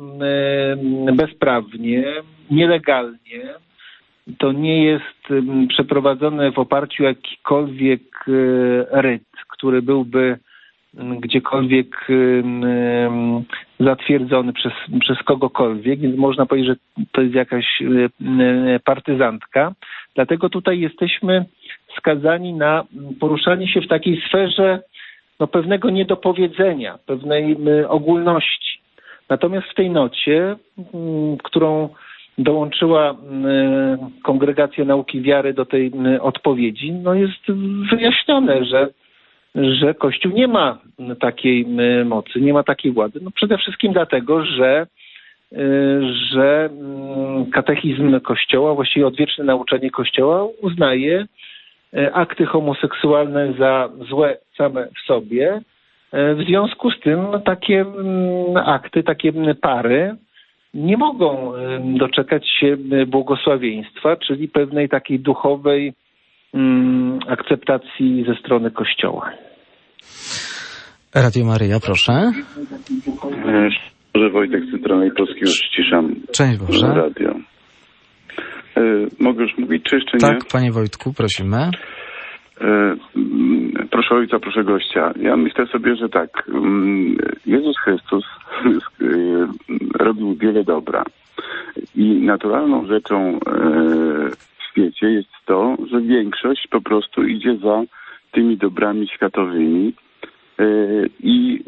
bezprawnie, nielegalnie. To nie jest przeprowadzone w oparciu o jakikolwiek ryt, który byłby gdziekolwiek zatwierdzony przez kogokolwiek, więc można powiedzieć, że to jest jakaś partyzantka. Dlatego tutaj jesteśmy skazani na poruszanie się w takiej sferze pewnego niedopowiedzenia, pewnej ogólności. Natomiast w tej nocie, którą dołączyła Kongregacja Nauki Wiary do tej odpowiedzi, jest wyjaśnione, że Kościół nie ma takiej mocy, nie ma takiej władzy. Przede wszystkim dlatego, że katechizm Kościoła, właściwie odwieczne nauczanie Kościoła uznaje akty homoseksualne za złe same w sobie. W związku z tym takie akty, takie pary nie mogą doczekać się błogosławieństwa, czyli pewnej takiej duchowej akceptacji ze strony Kościoła. Radio Maryja, proszę. Boże, Wojtek z Centralnej Polski, już ściszam. Cześć Boże. Radio. Mogę już mówić, czy jeszcze nie? Tak, panie Wojtku, prosimy. Proszę ojca, proszę gościa. Ja myślę sobie, że tak, Jezus Chrystus robił wiele dobra. I naturalną rzeczą w świecie jest to, że większość po prostu idzie za tymi dobrami światowymi. I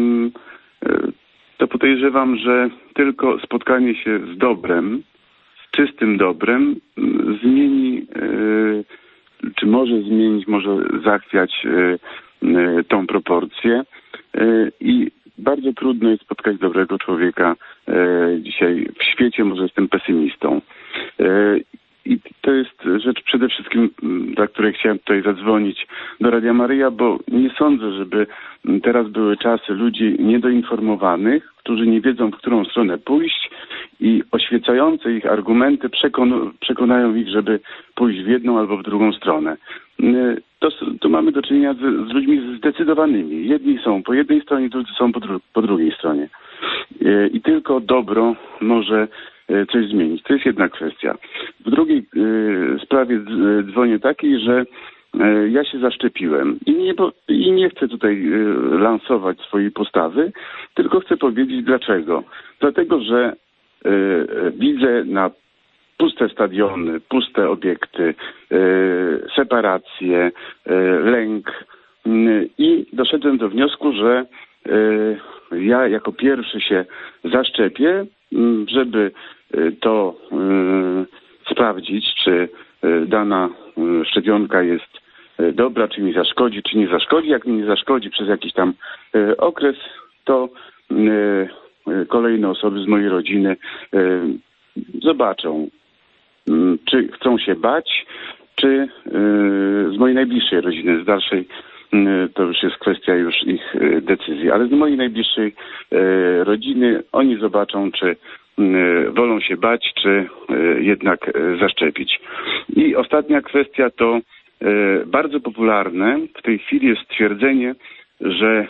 to podejrzewam, że tylko spotkanie się z dobrem, z czystym dobrem zmieni, czy może zmienić, może zachwiać tą proporcję. I bardzo trudno jest spotkać dobrego człowieka dzisiaj w świecie, może jestem pesymistą. I to jest rzecz przede wszystkim, dla której chciałem tutaj zadzwonić do Radia Maryja, bo nie sądzę, żeby teraz były czasy ludzi niedoinformowanych, którzy nie wiedzą, w którą stronę pójść i oświecające ich argumenty przekonają ich, żeby pójść w jedną albo w drugą stronę. Tu mamy do czynienia z ludźmi zdecydowanymi. Jedni są po jednej stronie, drudzy są po drugiej stronie. I tylko dobro może coś zmienić. To jest jedna kwestia. W drugiej sprawie dzwonię takiej, że ja się zaszczepiłem i nie chcę tutaj lansować swojej postawy, tylko chcę powiedzieć dlaczego. Dlatego, że widzę na puste stadiony, puste obiekty, separację, lęk i doszedłem do wniosku, że ja jako pierwszy się zaszczepię, żeby to sprawdzić, czy dana szczepionka jest dobra, czy mi zaszkodzi, czy nie zaszkodzi. Jak mi nie zaszkodzi przez jakiś tam okres, to kolejne osoby z mojej rodziny zobaczą, czy chcą się bać, czy z mojej najbliższej rodziny, z dalszej to już jest kwestia już ich decyzji, ale z mojej najbliższej rodziny oni zobaczą, czy wolą się bać, czy jednak zaszczepić. I ostatnia kwestia to bardzo popularne w tej chwili jest stwierdzenie, że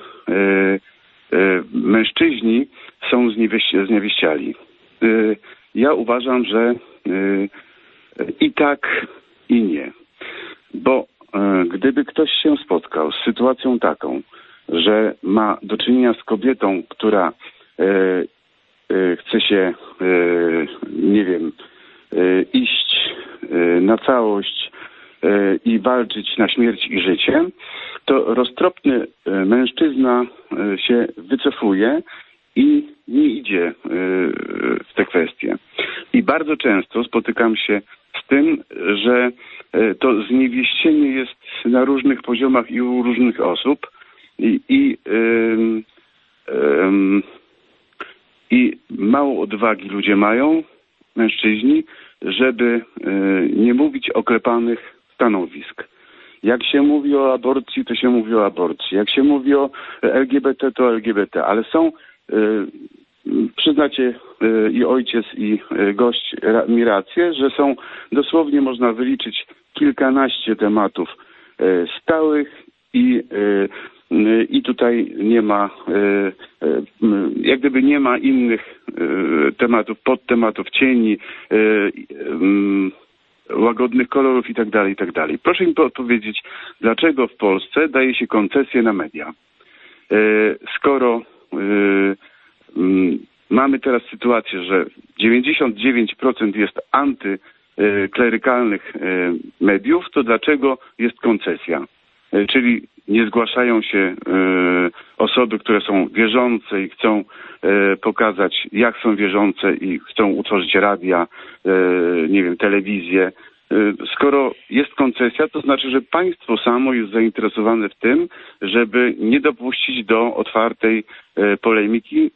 mężczyźni są zniewieściali. Ja uważam, że i tak, i nie. Bo gdyby ktoś się spotkał z sytuacją taką, że ma do czynienia z kobietą, która chce się, nie wiem, iść na całość i walczyć na śmierć i życie, to roztropny mężczyzna się wycofuje i nie idzie w te kwestie. I bardzo często spotykam się z tym, że to zniewieścienie jest na różnych poziomach i u różnych osób i mało odwagi ludzie mają, mężczyźni, żeby nie mówić oklepanych stanowisk. Jak się mówi o aborcji, to się mówi o aborcji. Jak się mówi o LGBT, to LGBT. Ale są, przyznacie i ojciec, i gość mi rację, że są dosłownie, można wyliczyć kilkanaście tematów stałych i tutaj nie ma, jak gdyby nie ma innych tematów, podtematów, cieni, łagodnych kolorów i tak dalej. Proszę mi odpowiedzieć, dlaczego w Polsce daje się koncesję na media? Skoro mamy teraz sytuację, że 99% jest antyklerykalnych mediów, to dlaczego jest koncesja? Czyli nie zgłaszają się osoby, które są wierzące i chcą pokazać, jak są wierzące i chcą utworzyć radia, nie wiem, telewizję. Skoro jest koncesja, to znaczy, że państwo samo jest zainteresowane w tym, żeby nie dopuścić do otwartej polemiki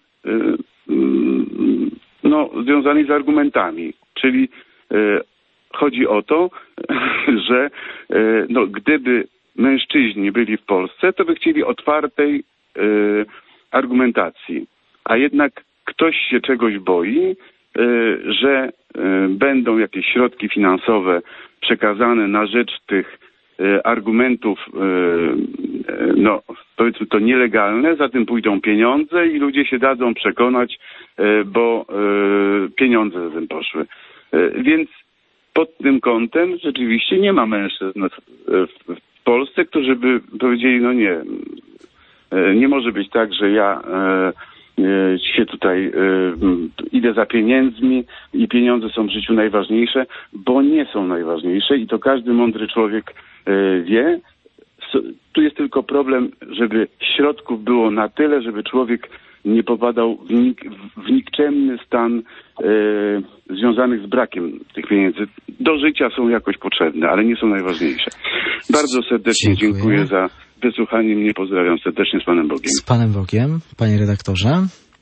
związanej z argumentami. Czyli chodzi o to, że gdyby mężczyźni byli w Polsce, to by chcieli otwartej argumentacji. A jednak ktoś się czegoś boi, że będą jakieś środki finansowe przekazane na rzecz tych argumentów, powiedzmy to nielegalne, za tym pójdą pieniądze i ludzie się dadzą przekonać, bo pieniądze za tym poszły. Więc pod tym kątem rzeczywiście nie ma mężczyzn w Polsce, którzy by powiedzieli, nie może być tak, że ja się tutaj idę za pieniędzmi i pieniądze są w życiu najważniejsze, bo nie są najważniejsze i to każdy mądry człowiek wie. Tu jest tylko problem, żeby środków było na tyle, żeby człowiek nie popadał w nikczemny stan związanych z brakiem tych pieniędzy. Do życia są jakoś potrzebne, ale nie są najważniejsze. Bardzo serdecznie dziękuję za wysłuchanie mnie. Pozdrawiam serdecznie, z Panem Bogiem. Z Panem Bogiem, panie redaktorze.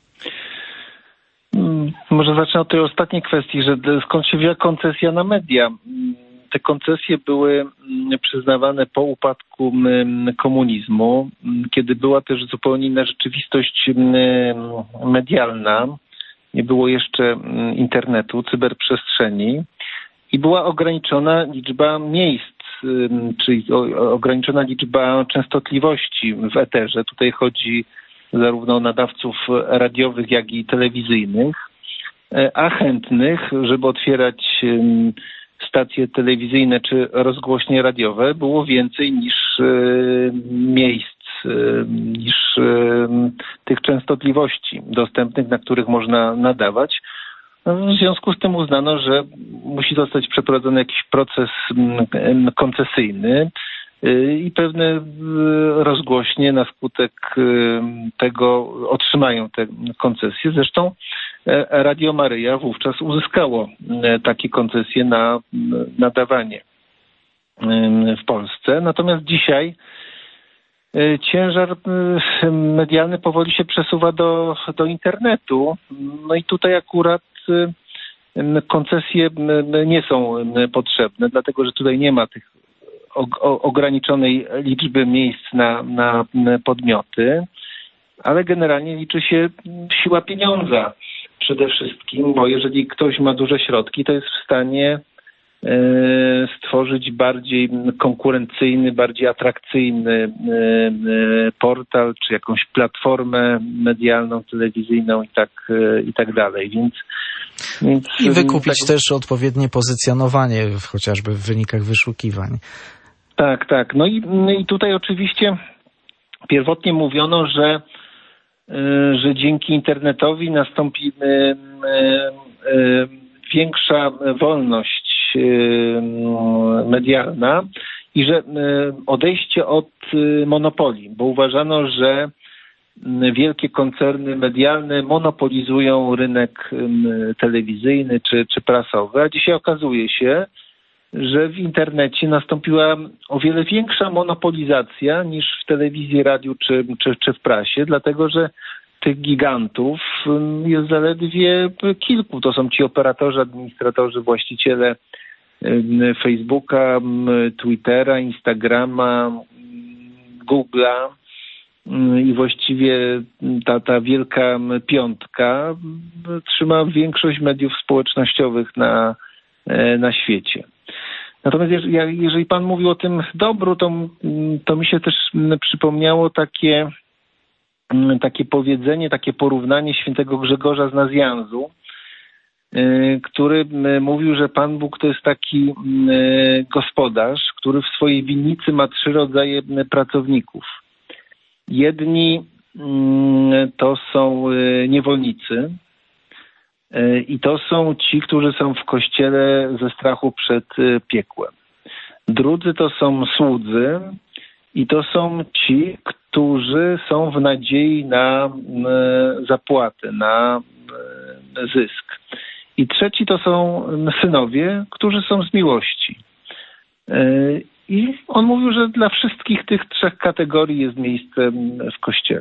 Może zacznę od tej ostatniej kwestii, że skąd się wzięła koncesja na media. Te koncesje były przyznawane po upadku komunizmu, kiedy była też zupełnie inna rzeczywistość medialna. Nie było jeszcze internetu, cyberprzestrzeni i była ograniczona liczba miejsc, czyli ograniczona liczba częstotliwości w eterze. Tutaj chodzi zarówno o nadawców radiowych, jak i telewizyjnych, a chętnych, żeby otwierać stacje telewizyjne czy rozgłośnie radiowe, było więcej niż miejsc, niż tych częstotliwości dostępnych, na których można nadawać. W związku z tym uznano, że musi zostać przeprowadzony jakiś proces koncesyjny i pewne rozgłośnie na skutek tego otrzymają te koncesje. Zresztą Radio Maryja wówczas uzyskało takie koncesje na nadawanie w Polsce. Natomiast dzisiaj ciężar medialny powoli się przesuwa do internetu. No i tutaj akurat koncesje nie są potrzebne, dlatego że tutaj nie ma tych ograniczonej liczby miejsc na podmioty, ale generalnie liczy się siła pieniądza przede wszystkim, bo jeżeli ktoś ma duże środki, to jest w stanie stworzyć bardziej konkurencyjny, bardziej atrakcyjny portal, czy jakąś platformę medialną, telewizyjną i tak dalej. Więc i wykupić też odpowiednie pozycjonowanie, chociażby w wynikach wyszukiwań. Tak. No i tutaj oczywiście pierwotnie mówiono, że dzięki internetowi nastąpi większa wolność medialna i że odejście od monopolii, bo uważano, że wielkie koncerny medialne monopolizują rynek telewizyjny czy prasowy, a dzisiaj okazuje się, że w internecie nastąpiła o wiele większa monopolizacja niż w telewizji, radiu czy w prasie, dlatego że tych gigantów jest zaledwie kilku. To są ci operatorzy, administratorzy, właściciele Facebooka, Twittera, Instagrama, Google'a i właściwie ta wielka piątka trzyma większość mediów społecznościowych na świecie. Natomiast jeżeli pan mówił o tym dobru, to mi się też przypomniało takie powiedzenie, takie porównanie świętego Grzegorza z Nazjanzu, który mówił, że Pan Bóg to jest taki gospodarz, który w swojej winnicy ma 3 rodzaje pracowników. Jedni to są niewolnicy i to są ci, którzy są w kościele ze strachu przed piekłem. Drudzy to są słudzy i to są ci, którzy są w nadziei na zapłatę, na zysk. I trzeci to są synowie, którzy są z miłości. I on mówił, że dla wszystkich tych 3 kategorii jest miejsce w Kościele.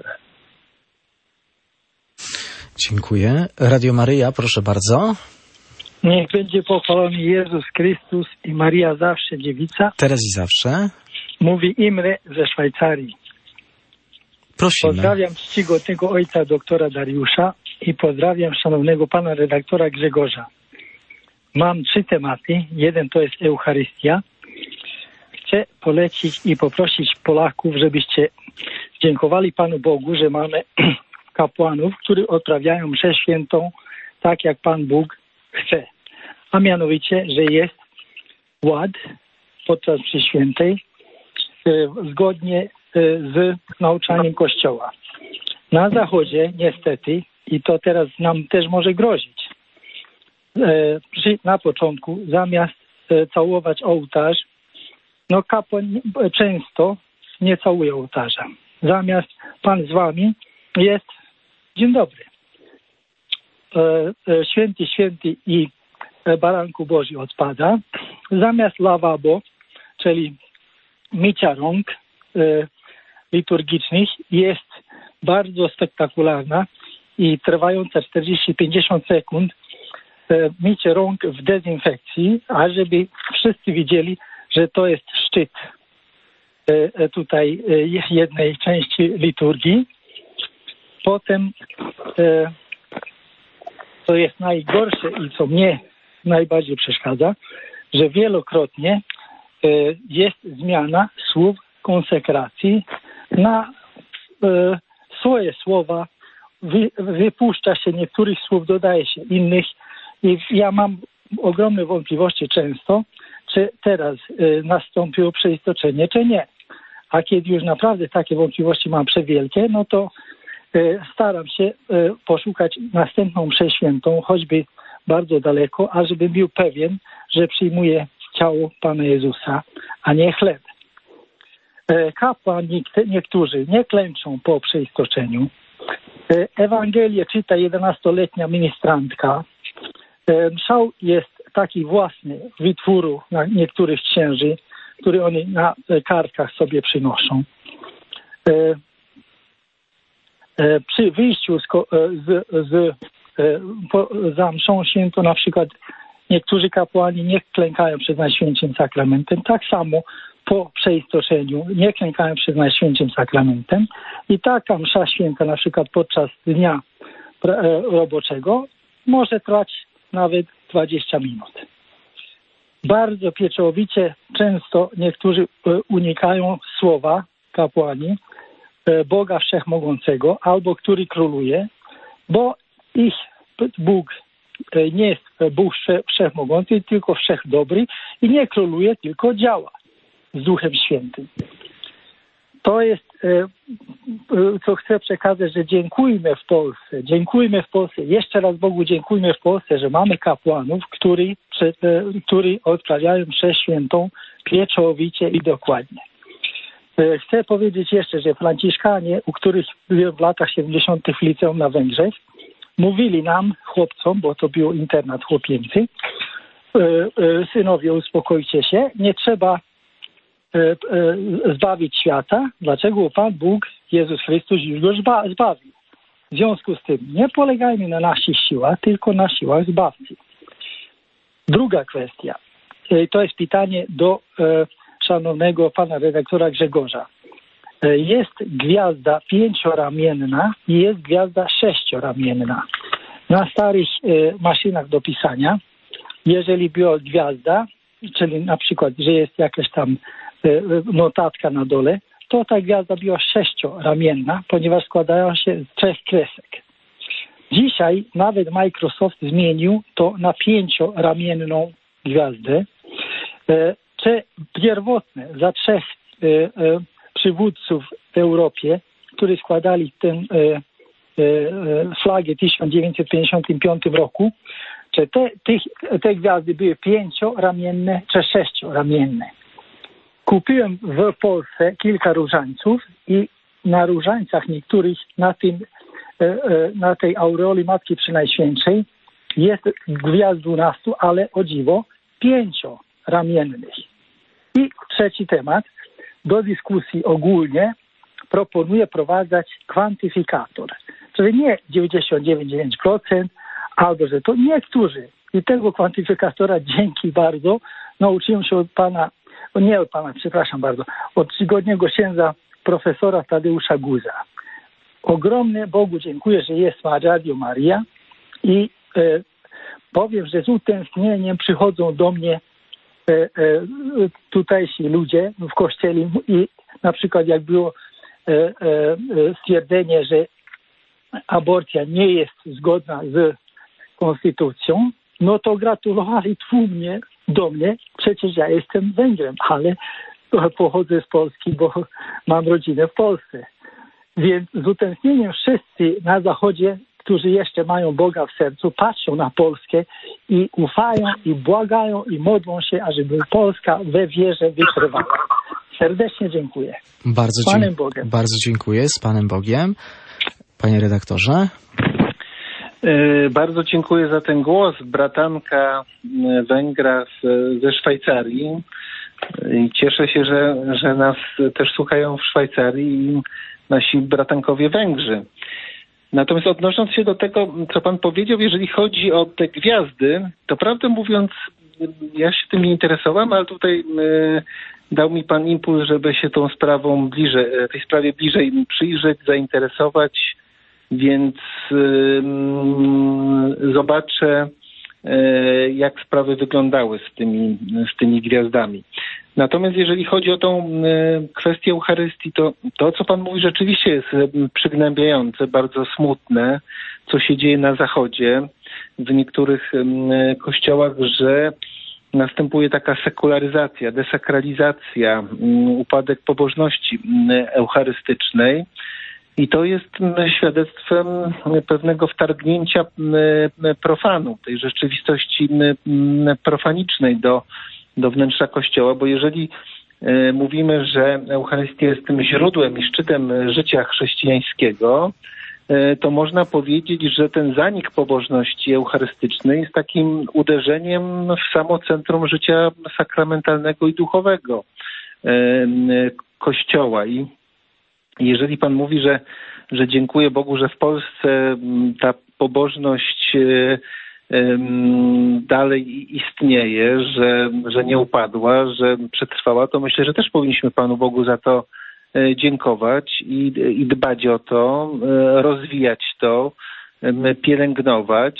Dziękuję. Radio Maryja, proszę bardzo. Niech będzie pochwalony Jezus Chrystus i Maria zawsze dziewica. Teraz i zawsze. Mówi Imre ze Szwajcarii. Prosimy. Pozdrawiam czcigodnego ojca doktora Dariusza i pozdrawiam szanownego pana redaktora Grzegorza. Mam 3 tematy. Jeden to jest Eucharystia. Chcę polecić i poprosić Polaków, żebyście dziękowali Panu Bogu, że mamy kapłanów, którzy odprawiają mszę świętą tak, jak Pan Bóg chce. A mianowicie, że jest ład podczas mszy świętej zgodnie z nauczaniem Kościoła. Na Zachodzie niestety, i to teraz nam też może grozić, na początku zamiast całować ołtarz, kapłan często nie całuje ołtarza. Zamiast Pan z wami jest dzień dobry. Święty, święty i baranku Boży odpada. Zamiast lawabo, czyli mycia rąk, liturgicznych jest bardzo spektakularna i trwająca 40-50 sekund mycie rąk w dezynfekcji, ażeby wszyscy widzieli, że to jest szczyt tutaj jednej części liturgii. Potem co jest najgorsze i co mnie najbardziej przeszkadza, że wielokrotnie jest zmiana słów konsekracji na swoje słowa, wypuszcza się niektórych słów, dodaje się innych i ja mam ogromne wątpliwości często, czy teraz nastąpiło przeistoczenie, czy nie. A kiedy już naprawdę takie wątpliwości mam przewielkie, no to staram się poszukać następną mszę świętą, choćby bardzo daleko, ażeby był pewien, że przyjmuje ciało Pana Jezusa, a nie chleb. Kapłani niektórzy nie klęczą po przeistoczeniu. Ewangelię czyta 11-letnia ministrantka. Mszał jest taki własny wytwóru na niektórych księży, który oni na kartkach sobie przynoszą. Przy wyjściu za mszą świętą na przykład niektórzy kapłani nie klękają przed Najświętszym Sakramentem. Tak samo po przeistoczeniu nie klękają przed Najświętszym Sakramentem. I taka msza święta na przykład podczas dnia roboczego może trwać nawet 20 minut. Bardzo pieczołowicie często niektórzy unikają słowa kapłani Boga Wszechmogącego albo który króluje, bo ich Bóg nie jest Bóg Wszechmogący, tylko Wszechdobry i nie króluje, tylko działa z Duchem Świętym. To jest, co chcę przekazać, że dziękujmy w Polsce, jeszcze raz Bogu dziękujmy w Polsce, że mamy kapłanów, którzy odprawiają mszę świętą pieczołowicie i dokładnie. Chcę powiedzieć jeszcze, że Franciszkanie, u których byłem w latach 70. w liceum na Węgrzech, mówili nam, chłopcom, bo to był internat chłopięcy, synowie, uspokójcie się, nie trzeba zbawić świata. Dlaczego Pan Bóg, Jezus Chrystus już go zbawił? W związku z tym nie polegajmy na naszych siłach, tylko na siłach Zbawcy. Druga kwestia. To jest pytanie do szanownego pana redaktora Grzegorza. Jest gwiazda 5-ramienna i jest gwiazda 6-ramienna. Na starych maszynach do pisania, jeżeli była gwiazda, czyli na przykład, że jest jakaś tam notatka na dole, to ta gwiazda była 6-ramienna, ponieważ składają się z 3 kresek. Dzisiaj nawet Microsoft zmienił to na 5-ramienną gwiazdę. Te pierwotne za 3 przywódców w Europie, którzy składali tę flagę w 1955 roku, czy te gwiazdy były 5-ramienne czy 6-ramienne. Kupiłem w Polsce kilka różańców i na różańcach niektórych na tej aureoli Matki Przenajświętszej jest gwiazd 12, ale o dziwo 5-ramiennych. I trzeci temat. Do dyskusji ogólnie proponuję wprowadzać kwantyfikator. Czyli nie 99,9%, albo że to niektórzy. I tego kwantyfikatora dzięki bardzo nauczyłem się od przygodniego księdza profesora Tadeusza Guza. Ogromnie Bogu dziękuję, że jest Radio Maria i powiem, że z utęsknieniem przychodzą do mnie tutejsi ludzie w kościele i na przykład jak było stwierdzenie, że aborcja nie jest zgodna z konstytucją, no to gratulowali tłumnie do mnie, przecież ja jestem Węgrem, ale pochodzę z Polski, bo mam rodzinę w Polsce. Więc z utęsknieniem wszyscy na Zachodzie, którzy jeszcze mają Boga w sercu, patrzą na Polskę i ufają, i błagają, i modlą się, ażeby Polska we wierze wytrwała. Serdecznie dziękuję. Bardzo dziękuję. Z Panem Bogiem. Panie redaktorze. Bardzo dziękuję za ten głos. Bratanka Węgra ze Szwajcarii I cieszę się, że nas też słuchają w Szwajcarii i nasi bratankowie Węgrzy. Natomiast odnosząc się do tego, co pan powiedział, jeżeli chodzi o te gwiazdy, to prawdę mówiąc, ja się tym nie interesowałem, ale tutaj dał mi pan impuls, żeby się tą sprawą tej sprawie bliżej przyjrzeć, zainteresować, więc zobaczę, jak sprawy wyglądały z tymi gwiazdami. Natomiast jeżeli chodzi o tą kwestię Eucharystii, to co pan mówi rzeczywiście jest przygnębiające, bardzo smutne, co się dzieje na Zachodzie, w niektórych kościołach, że następuje taka sekularyzacja, desakralizacja, upadek pobożności eucharystycznej. I to jest świadectwem pewnego wtargnięcia profanu, tej rzeczywistości profanicznej do wnętrza Kościoła, bo jeżeli mówimy, że Eucharystia jest tym źródłem i szczytem życia chrześcijańskiego, to można powiedzieć, że ten zanik pobożności eucharystycznej jest takim uderzeniem w samo centrum życia sakramentalnego i duchowego Kościoła. I jeżeli pan mówi, że dziękuję Bogu, że w Polsce ta pobożność dalej istnieje, że nie upadła, że przetrwała, to myślę, że też powinniśmy Panu Bogu za to dziękować i dbać o to, rozwijać to, pielęgnować.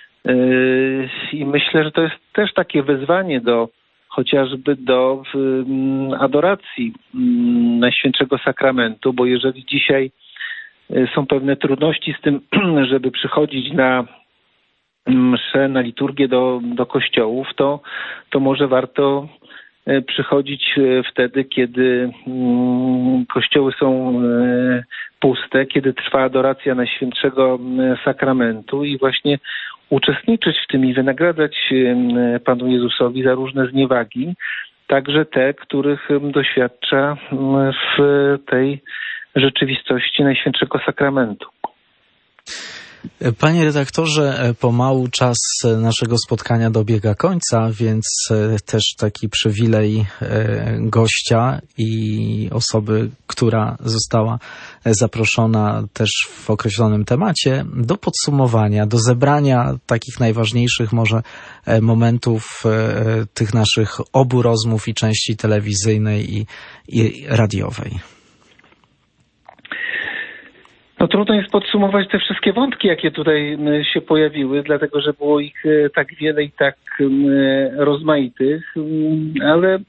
I myślę, że to jest też takie wezwanie chociażby do adoracji Najświętszego Sakramentu, bo jeżeli dzisiaj są pewne trudności z tym, żeby przychodzić na mszę, na liturgię do kościołów, to może warto przychodzić wtedy, kiedy kościoły są puste, kiedy trwa adoracja Najświętszego Sakramentu i właśnie uczestniczyć w tym i wynagradzać Panu Jezusowi za różne zniewagi, także te, których doświadcza w tej rzeczywistości Najświętszego Sakramentu. Panie redaktorze, pomału czas naszego spotkania dobiega końca, więc też taki przywilej gościa i osoby, która została zaproszona też w określonym temacie, do podsumowania, do zebrania takich najważniejszych może momentów tych naszych obu rozmów i części telewizyjnej i radiowej. No trudno jest podsumować te wszystkie wątki, jakie tutaj się pojawiły, dlatego że było ich tak wiele i tak rozmaitych, ale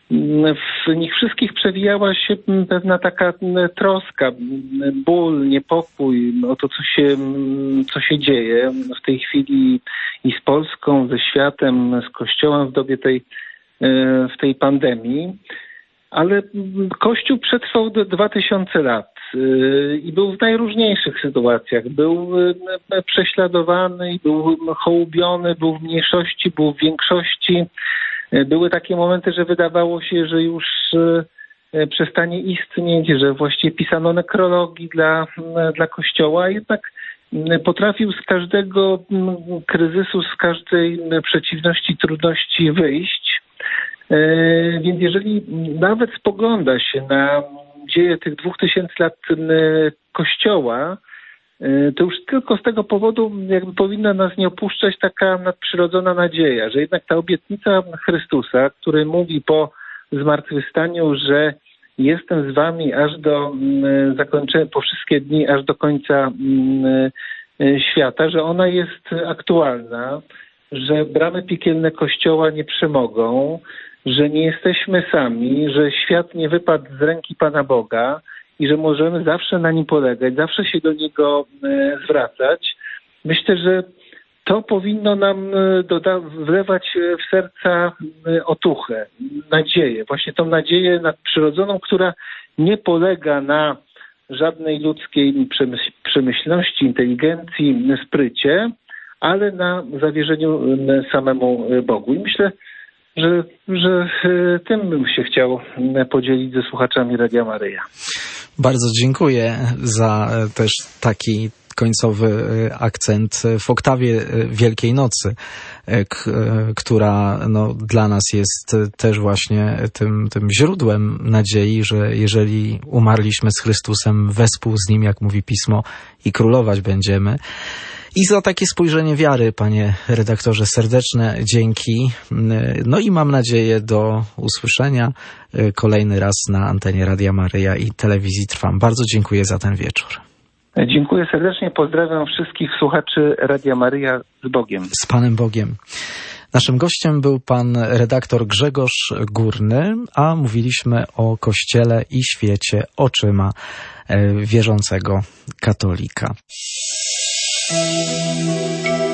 w nich wszystkich przewijała się pewna taka troska, ból, niepokój o to, co się dzieje w tej chwili i z Polską, ze światem, z Kościołem w dobie w tej pandemii. Ale Kościół przetrwał 2000 lat i był w najróżniejszych sytuacjach. Był prześladowany, był hołubiony, był w mniejszości, był w większości. Były takie momenty, że wydawało się, że już przestanie istnieć, że właściwie pisano nekrologii dla Kościoła, jednak potrafił z każdego kryzysu, z każdej przeciwności, trudności wyjść. Więc jeżeli nawet spogląda się na dzieje tych 2000 lat Kościoła, to już tylko z tego powodu jakby powinna nas nie opuszczać taka nadprzyrodzona nadzieja, że jednak ta obietnica Chrystusa, który mówi po zmartwychwstaniu, że jestem z wami aż do zakończenia, po wszystkie dni, aż do końca świata, że ona jest aktualna, że bramy piekielne Kościoła nie przemogą, że nie jesteśmy sami, że świat nie wypadł z ręki Pana Boga i że możemy zawsze na nim polegać, zawsze się do Niego zwracać. Myślę, że to powinno nam wlewać w serca otuchę, nadzieję. Właśnie tą nadzieję nadprzyrodzoną, która nie polega na żadnej ludzkiej przemyślności, inteligencji, sprycie, ale na zawierzeniu samemu Bogu. I myślę, że tym bym się chciał podzielić ze słuchaczami Radia Maryja. Bardzo dziękuję za też końcowy akcent w oktawie Wielkiej Nocy, która dla nas jest też właśnie tym źródłem nadziei, że jeżeli umarliśmy z Chrystusem, wespół z Nim, jak mówi Pismo, i królować będziemy. I za takie spojrzenie wiary, panie redaktorze, serdeczne dzięki. No i mam nadzieję do usłyszenia kolejny raz na antenie Radia Maryja i telewizji Trwam. Bardzo dziękuję za ten wieczór. Dziękuję serdecznie, pozdrawiam wszystkich słuchaczy Radia Maryja z Bogiem. Z Panem Bogiem. Naszym gościem był pan redaktor Grzegorz Górny, a mówiliśmy o Kościele i świecie oczyma wierzącego katolika.